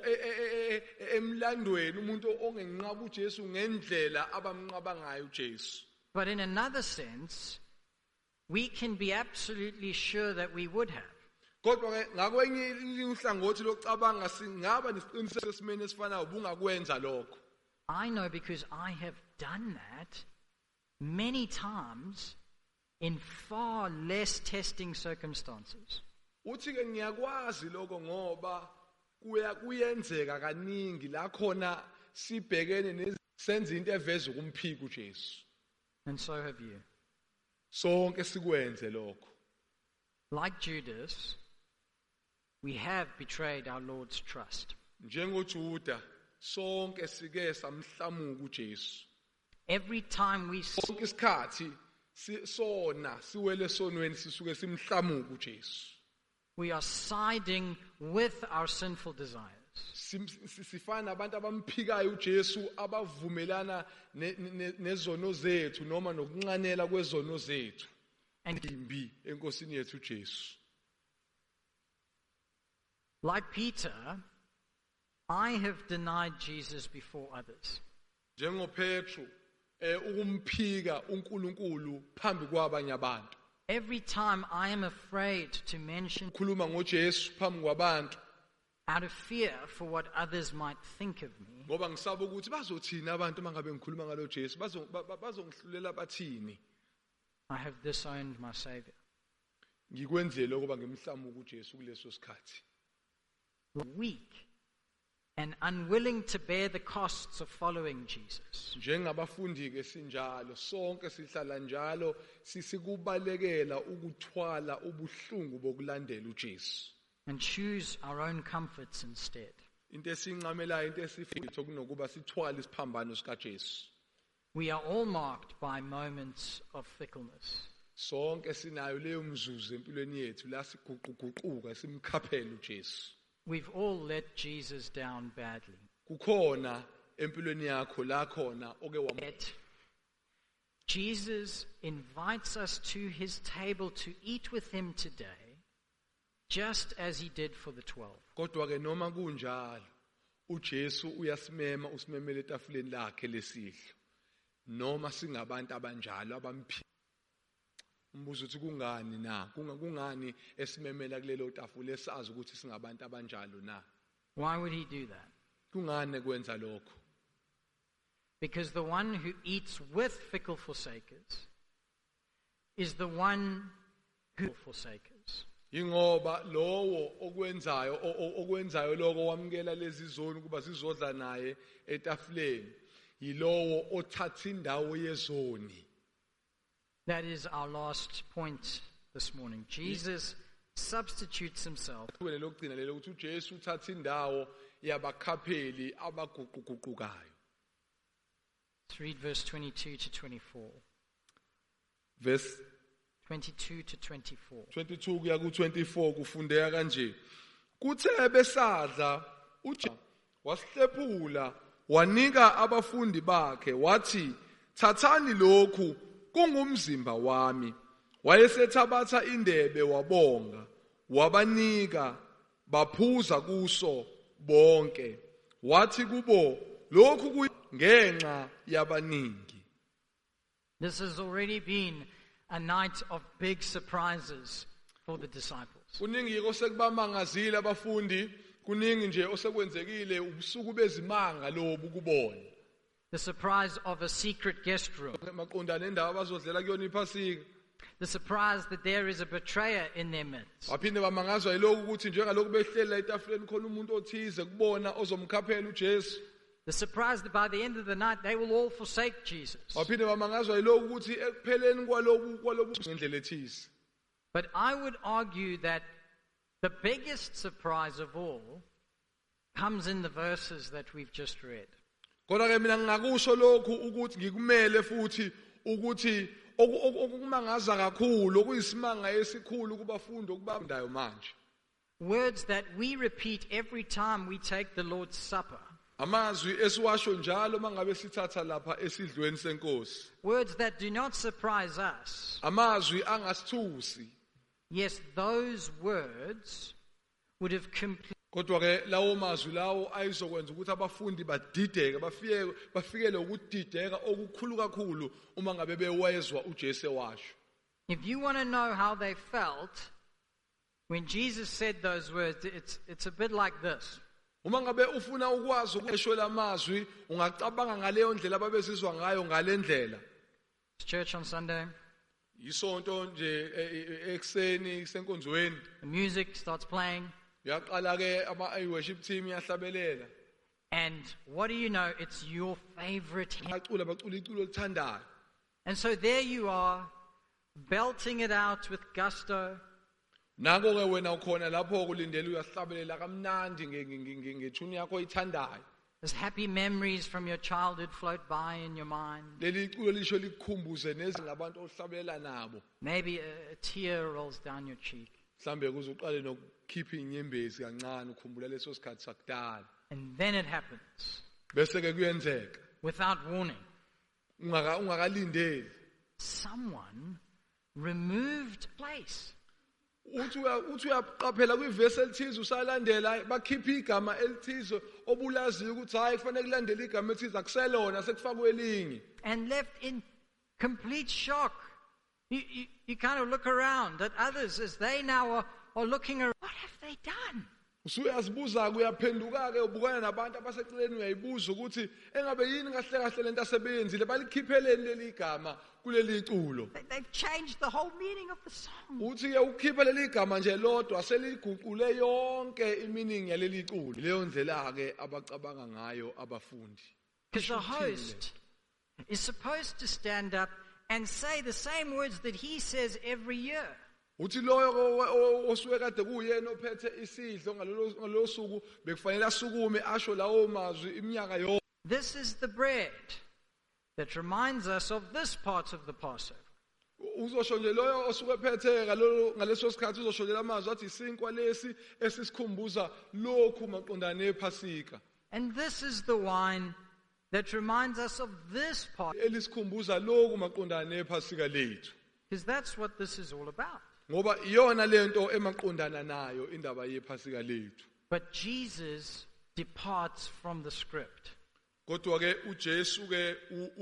S1: emlandweni umuntu ongenqaba uJesu ngendlela abamnqaba ngayo uJesu.
S2: But in another sense, we can be absolutely sure that we would have.
S1: Kodwa ke ngakwenye uhlangothi lokucabanga singaba nesiqiniseko esimene esifanayo bungakwenza lokho.
S2: I know because I have done that many times in far less testing circumstances.
S1: Uthi ke ngiyakwazi lokho ngoba kuya kuyenzeka kaningi la khona sibhekene nesenza into eveza ukumphika uJesu.
S2: And so have you.
S1: Sonke sikwenze lokho.
S2: Like Judas, we have betrayed our Lord's trust.
S1: NjengoJuda sonke sike samhlamuka uJesu.
S2: Every time we
S1: sonke isikhathi sona siwele sonweni sisuke simhlamuka uJesu.
S2: We are siding with our sinful desires.
S1: Sifana abantu abamphikayo uJesu abavumelana nezono zethu noma nokunqanela kwezono zethu. Imbi enkosini yethu uJesu.
S2: Like Peter, I have denied Jesus before others.
S1: Njengo Petru eh ukumphika uNkulunkulu phambi kwabanye abantu.
S2: Every time I am afraid to mention
S1: khuluma ngoJesu phambi kwabantu
S2: out of fear for what others might think of me.
S1: Ngoba ngisaba ukuthi bazothina abantu mangabe ngikhuluma ngalo Jesu bazongihlulela bathini.
S2: I have disowned my Savior.
S1: Ngikwenzele ukuba ngimhlamuka uJesu kuleso sikhathi.
S2: Weak and unwilling to bear the costs of following Jesus.
S1: Njengabafundi ke sinjalo sonke sihlala njalo sisikubalekela ukuthwala ubuhlungu bokulandela uJesu.
S2: And choose our own comforts instead.
S1: Into esinqamelayo into esifitho kunokuba sithwale isiphambano sikaJesu.
S2: We are all marked by moments of fickleness.
S1: Sonke sinayo leyo mzuzu empilweni yethu la siguquguquka simkhaphela uJesu.
S2: We've all let Jesus down badly.
S1: Kukhona empilweni yakho la khona oke wa.
S2: Jesus invites us to his table to eat with him today, just as he did for the twelve.
S1: Kodwa ke noma kunjalo uJesu uyasimema usimemele etafuleni lakhe lesidlo. Noma singabantu abanjalo abamphila. Umbuzo uthi kungani na? Kungani esimemela kulelo tafula esazi ukuthi singabantu abanjalo na?
S2: Why would he do that?
S1: Kungani kwenza lokho?
S2: Because the one who eats with fickle forsakers is the one who forsakers.
S1: Ingoba lowo okwenzayo okwenzayo lokho wamkela lezi zoni kuba sizodla naye etafuleni yilowo othatha indawo yezoni.
S2: That is our last point this morning. Jesus substitutes himself.
S1: Lokugcina lelo ukuthi uJesu uthatha indawo yabakhapheli abaguquguqukayo.
S2: Let's read verse twenty-two to twenty-four.
S1: Verse
S2: twenty-two to twenty-four.
S1: twenty-two kuya ku twenty-four kufundeka kanje. Kuthe besadla uJesu wasihlephula wanika abafundi bakhe wathi thathani lokhu kungumzimba wami. Wayesethabatha indebe wabonga wabanika baphuza kuso bonke. Wathi kubo lokhu ngenxa yabaningi.
S2: This has already been a night of big surprises for the disciples.
S1: Kuningi osekubamangazile abafundi, kuningi nje osekwenzekile ubusuku bezimanga lobu kubona.
S2: The surprise of a secret guest room.
S1: maqondana nendawo abazodlela kuyona iphasika.
S2: The surprise that there is a betrayer in their midst.
S1: Baphinde bamangazwa yilokhu ukuthi njengalokhu behlela etafuleni khona umuntu othize kubona ozomkhaphela uJesu.
S2: The surprise that by the end of the night they will all forsake Jesus.
S1: Baphinde bamangazwa yilokhu ukuthi ekupheleni kwaloku kwalobu ngendlela ethize.
S2: But I would argue that the biggest surprise of all comes in the verses that we've just read.
S1: Kodwa ke mina ngingakusho lokhu ukuthi ngikumele futhi ukuthi okumangaza kakhulu okuyisimanga esikhulu kubafundi okubandayo manje.
S2: Words that we repeat every time we take the Lord's Supper.
S1: Amazwi esiwasho njalo mangabe sithatha lapha esidlweni senkosi.
S2: Words that do not surprise us.
S1: Amazwi angasithusi.
S2: Yes, those words would have completely
S1: Kodwa ke lawo mazwi lawo ayizokwenza ukuthi abafundi badideke bafike bafikele ukudideka okukhulu kakhulu uma ngabe bewezwa uJesu washo.
S2: If you want to know how they felt when Jesus said those words, it's it's a bit like this.
S1: Uma ngabe ufuna ukwazi ukusho lamazwi ungacabanga ngaleyo ndlela babezizwa ngayo ngalendlela.
S2: Church on Sunday,
S1: Isonto nje ekseni senkonzweni.
S2: the music starts playing.
S1: Yaqala ke ama worship team yahlabelela.
S2: And what do you know? It's your favorite hymn.
S1: Bacula bacula iculo olithandayo.
S2: And so there you are, belting it out with gusto.
S1: Nako ke wena ukhona lapho kulindele uyahlabelela kamnandi ngethuni yakho oyithandayo.
S2: As happy memories from your childhood float by in your mind.
S1: Leli iculo lisho likukhumbuze nezingabantu ohlabelela nabo.
S2: Maybe a, a tear rolls down your cheek.
S1: Mhlambe kuze uqale nokukhipha inyembezi kancane ukhumbula leso sikhathi sakudala.
S2: And then it happens.
S1: Bese ke kuyenzeka.
S2: Without warning.
S1: Ungaka ungakalindeli.
S2: Someone removed place.
S1: Uthi uthi uyaqaphela kwivesi elithize usalandela bakhipha igama elithize obulaziyo ukuthi hayi kufanele kulandele igama elithize akuselona sekufakwe elinye.
S2: And left in complete shock. You, you, you kind of look around at others as they now are, are looking around. What have they done?
S1: Usuyazibuza kuyaphenduka ke ubukana nabantu abaseceleni uyayibuza ukuthi engabe yini kahle kahle lento asebeyenzile balikhipheleni leli igama kuleli iculo.
S2: They've changed the whole meaning of the song.
S1: Uthi ke ukhipha leli igama nje lodwa seliguqule yonke iminingi yaleli iculo. Leyo ndlela ke abacabanga ngayo abafundi.
S2: Because the host is supposed to stand up and say the same words that he says every year.
S1: Uthi loyo osuke kade kuyena ophethe isidlo ngalolo ngalolo suku bekufanele asukume asho lawo mazwi iminyaka yonke.
S2: This is the bread that reminds us of this part of the Passover.
S1: Uzosho nje loyo osuke phethe ngalolo ngaleso sikhathi uzosho lela mazwi athi isinkwa lesi esisikhumbuza lokhu maqondana ephasika.
S2: And this is the wine that reminds us of this part.
S1: Elisikhumbuza lokhu maqondana ephasika lethu.
S2: Because that's what this is all about.
S1: Ngoba iyona lento emaqondana nayo indaba yephasika lethu.
S2: But Jesus departs from the script.
S1: Kodwa ke uJesu ke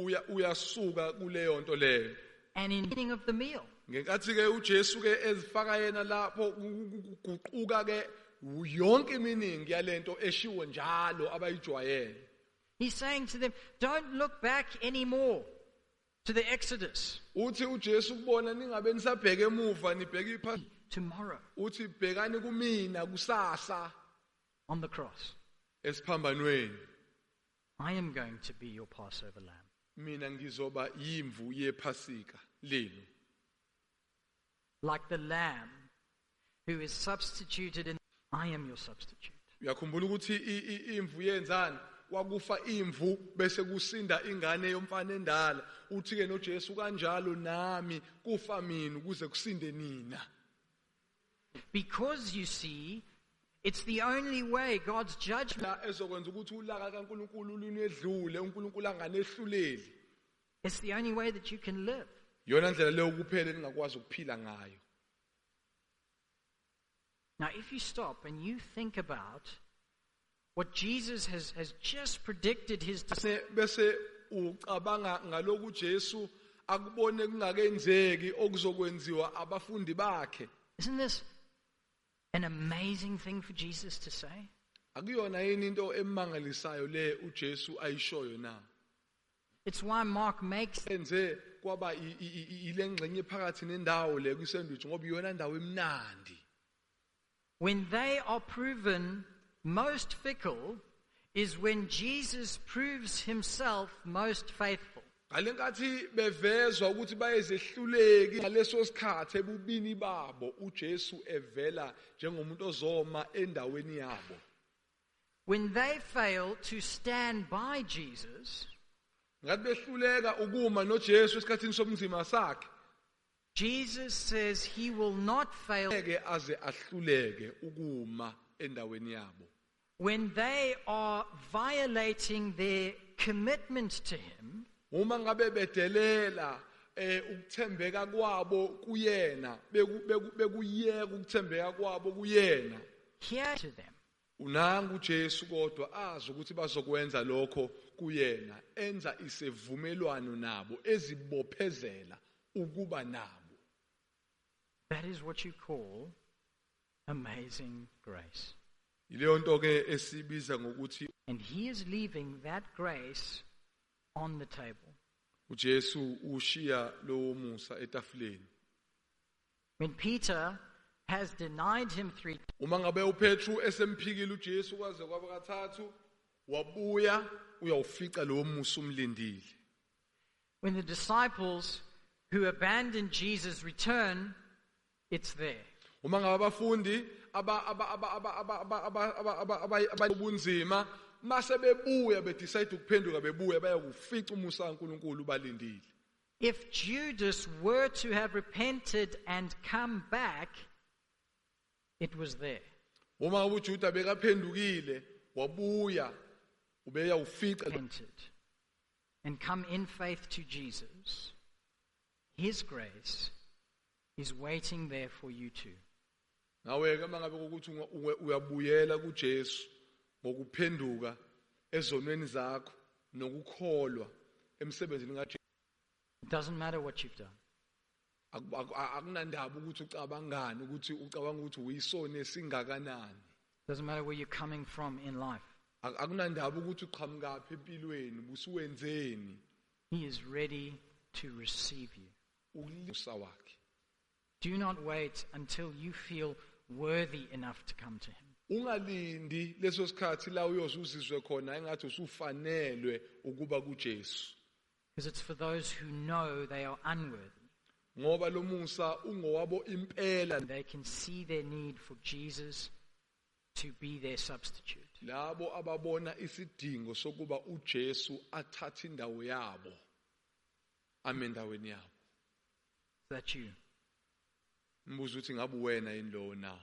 S1: uyasuka kuleyo nto leyo.
S2: And in the beginning of the meal,
S1: ngenkathi ke uJesu ke ezifaka yena lapho uguquka ke yonke iminingi yalento eshiwo njalo abayijwayele.
S2: He's saying to them, don't look back anymore to the Exodus.
S1: Uthi uJesu kubona ningabe nisabheke emuva nibheke iphasi.
S2: Tomorrow.
S1: Uthi bhekani kumina kusasa
S2: on the cross.
S1: Esiphambanweni.
S2: I am going to be your Passover lamb.
S1: Mina ngizoba yimvu yephasika lenu.
S2: Like the lamb who is substituted in, I am your substitute.
S1: Uyakhumbula ukuthi imvu yenzani? Kwakufa imvu bese kusinda ingane yomfana endala. Uthi ke noJesu kanjalo nami kufa mina ukuze kusinde nina.
S2: Because you see, it's the only way God's judgment
S1: ezokwenza ukuthi ulaka kaNkulunkulu lunedlule uNkulunkulu anganehluleli.
S2: It's the only way that you can live.
S1: Yona ndlela leyo kuphela ningakwazi ukuphila ngayo.
S2: Now if you stop and you think about what Jesus has has just predicted his
S1: bese ucabanga ngaloku Jesu akubone kungakenzeki okuzokwenziwa abafundi bakhe.
S2: Isn't this an amazing thing for Jesus to say?
S1: Akuyona yini into emangalisayo le uJesu ayishoyo na?
S2: It's why Mark makes
S1: enze kwaba i- i- i- ile ngxenye phakathi nendawo le kwisandwich ngoba iyona ndawo emnandi.
S2: when they are proven most fickle is when Jesus proves himself most faithful.
S1: Ngalenkathi bevezwa ukuthi bayezehluleki ngaleso sikhathi ebubini babo uJesu evela njengomuntu ozoma endaweni yabo.
S2: When they fail to stand by Jesus,
S1: Ngathi behluleka ukuma noJesu esikhathini sobunzima sakhe,
S2: Jesus says he will not fail.
S1: ngeke aze ahluleke ukuma endaweni yabo.
S2: When they are violating their commitment to him,
S1: Uma ngabe bedelela eh ukuthembeka kwabo kuyena, beku- beku- bekuyeka ukuthembeka kwabo kuyena.
S2: hear to them.
S1: Unanga uJesu kodwa azi ukuthi bazokwenza lokho kuyena, enza isivumelwano nabo ezibophezela ukuba nabo.
S2: That is what you call amazing grace.
S1: Ileyo nto ke esibiza ngokuthi
S2: And he is leaving that grace on the table.
S1: uJesu ushiya lowo musa etafuleni.
S2: When Peter has denied him three times,
S1: Uma ngabe uPetru esemphikile uJesu kwaze kwaba kathathu, wabuya uyawufica lowo musa umlindile.
S2: when the disciples who abandoned Jesus return, it's there.
S1: Uma ngabe abafundi aba aba aba aba aba aba aba aba abunzima mase bebuya bedecide ukuphenduka bebuya bayakufica umusa kaNkuluNkulu balindile.
S2: If Judas were to have repented and come back, it was there.
S1: Uma uJuda bekaphendukile wabuya ubeyawufica
S2: Repented and come in faith to Jesus, his grace is waiting there for you too.
S1: nawe ke mangabe ukuthi uyabuyela kuJesu ngokuphenduka ezonweni zakho nokukholwa emsebenzini kaJesu.
S2: It doesn't matter what you've done.
S1: Aku- aku- akunandaba ukuthi ucabangani ukuthi ucabanga ukuthi uyisona esingakanani.
S2: It doesn't matter where you're coming from in life.
S1: Ak- akunandaba ukuthi uqhamukaphi empilweni busuwenzeni
S2: He is ready to receive you.
S1: ukulimusa wakhe.
S2: Do not wait until you feel worthy enough to come to him.
S1: Ungalindi leso sikhathi la uyozuzizwe khona engathi usufanelwe ukuba kuJesu.
S2: Because it's for those who know they are unworthy.
S1: Ngoba lo musa ungowabo impela
S2: They can see their need for Jesus to be their substitute.
S1: labo ababona isidingo sokuba uJesu athathe indawo yabo amendaweni yabo.
S2: Is that you?
S1: Mbuzo ukuthi ngabe wena yini lo na?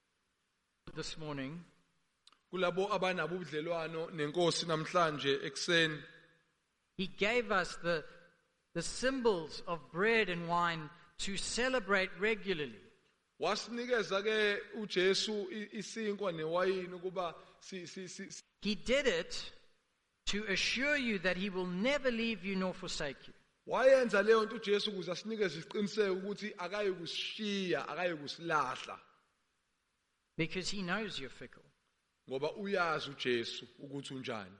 S2: This morning,
S1: Kulabo abanabo ubudlelwano nenkosi namhlanje ekseni
S2: he gave us the, the symbols of bread and wine to celebrate regularly.
S1: wasinikeza ke uJesu i- isinkwa newayini ukuba si si si si-
S2: He did it to assure you that he will never leave you nor forsake you.
S1: wayenza leyo nto uJesu ukuze asinikeze isiqiniseko ukuthi akayi kushiya akayi kusilahla
S2: Because he knows you're fickle.
S1: ngoba uyazi uJesu ukuthi unjani.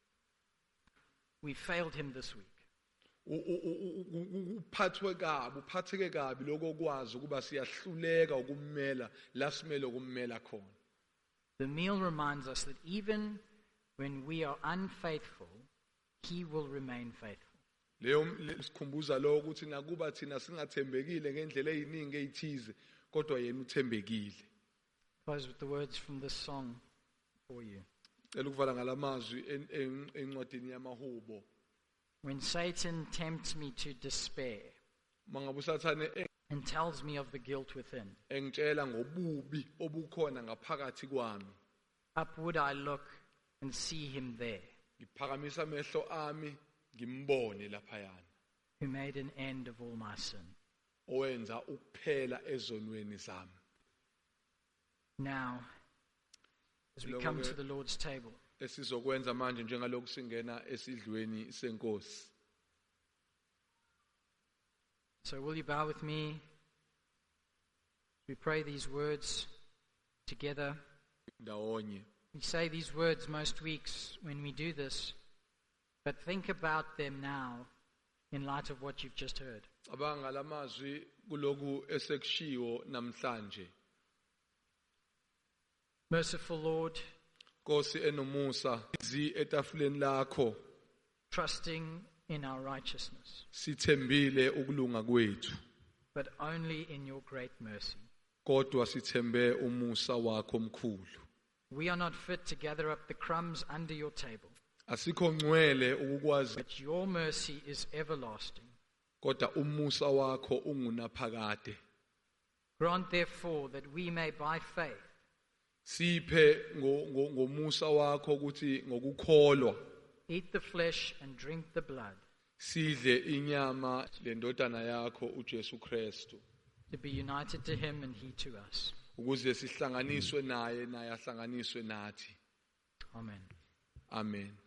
S2: We failed him this week.
S1: U- u- u- u- u- uphathwe kabi uphatheke kabi lokho kwazi ukuba siyahluleka ukummela la simele ukummela khona.
S2: The meal reminds us that even when we are unfaithful, he will remain faithful.
S1: Leyo le- sikhumbuza lo ukuthi nakuba thina singathembekile ngendlela eziningi ezithize kodwa yena uthembekile.
S2: Close with the words from this song for you.
S1: Cela ukuvala ngalamazwi en- en- encwadini yamahubo.
S2: When Satan tempts me to despair
S1: Mangabe usathane
S2: and tells me of the guilt within,
S1: engitshela ngobubi obukhona ngaphakathi kwami,
S2: upward I look and see him there,
S1: ngiphakamisa amehlo ami ngimbone laphayana,
S2: who made an end of all my sin.
S1: owenza ukuphela ezonweni zami.
S2: Now, as we
S1: Lokho
S2: come
S1: ke-
S2: to the Lord's table,
S1: Esizokwenza manje njengalokhu singena esidlweni senkosi.
S2: so will you bow with me? We pray these words together.
S1: Ndawonye.
S2: We say these words most weeks when we do this. But think about them now in light of what you've just heard.
S1: Cabanga lamazwi kuloku esekushiwo namhlanje.
S2: Merciful Lord,
S1: Nkosi enomusa, zi etafuleni lakho
S2: trusting in our righteousness,
S1: sithembile ukulunga kwethu,
S2: but only in your great mercy.
S1: kodwa sithembe umusa wakho omkhulu.
S2: We are not fit to gather up the crumbs under your table,
S1: Asikho ngcwele ukukwazi,
S2: but your mercy is everlasting.
S1: kodwa umusa wakho ungunaphakade.
S2: Grant therefore that we may by faith
S1: Siphe ngo- ngo- ngomusa wakho ukuthi ngokukholwa
S2: eat the flesh and drink the blood,
S1: sidle inyama lendodana yakho uJesu Kristu,
S2: to be united to him and he to us.
S1: ukuze sihlanganiswe naye naye ahlanganiswe nathi.
S2: Amen.
S1: Amen.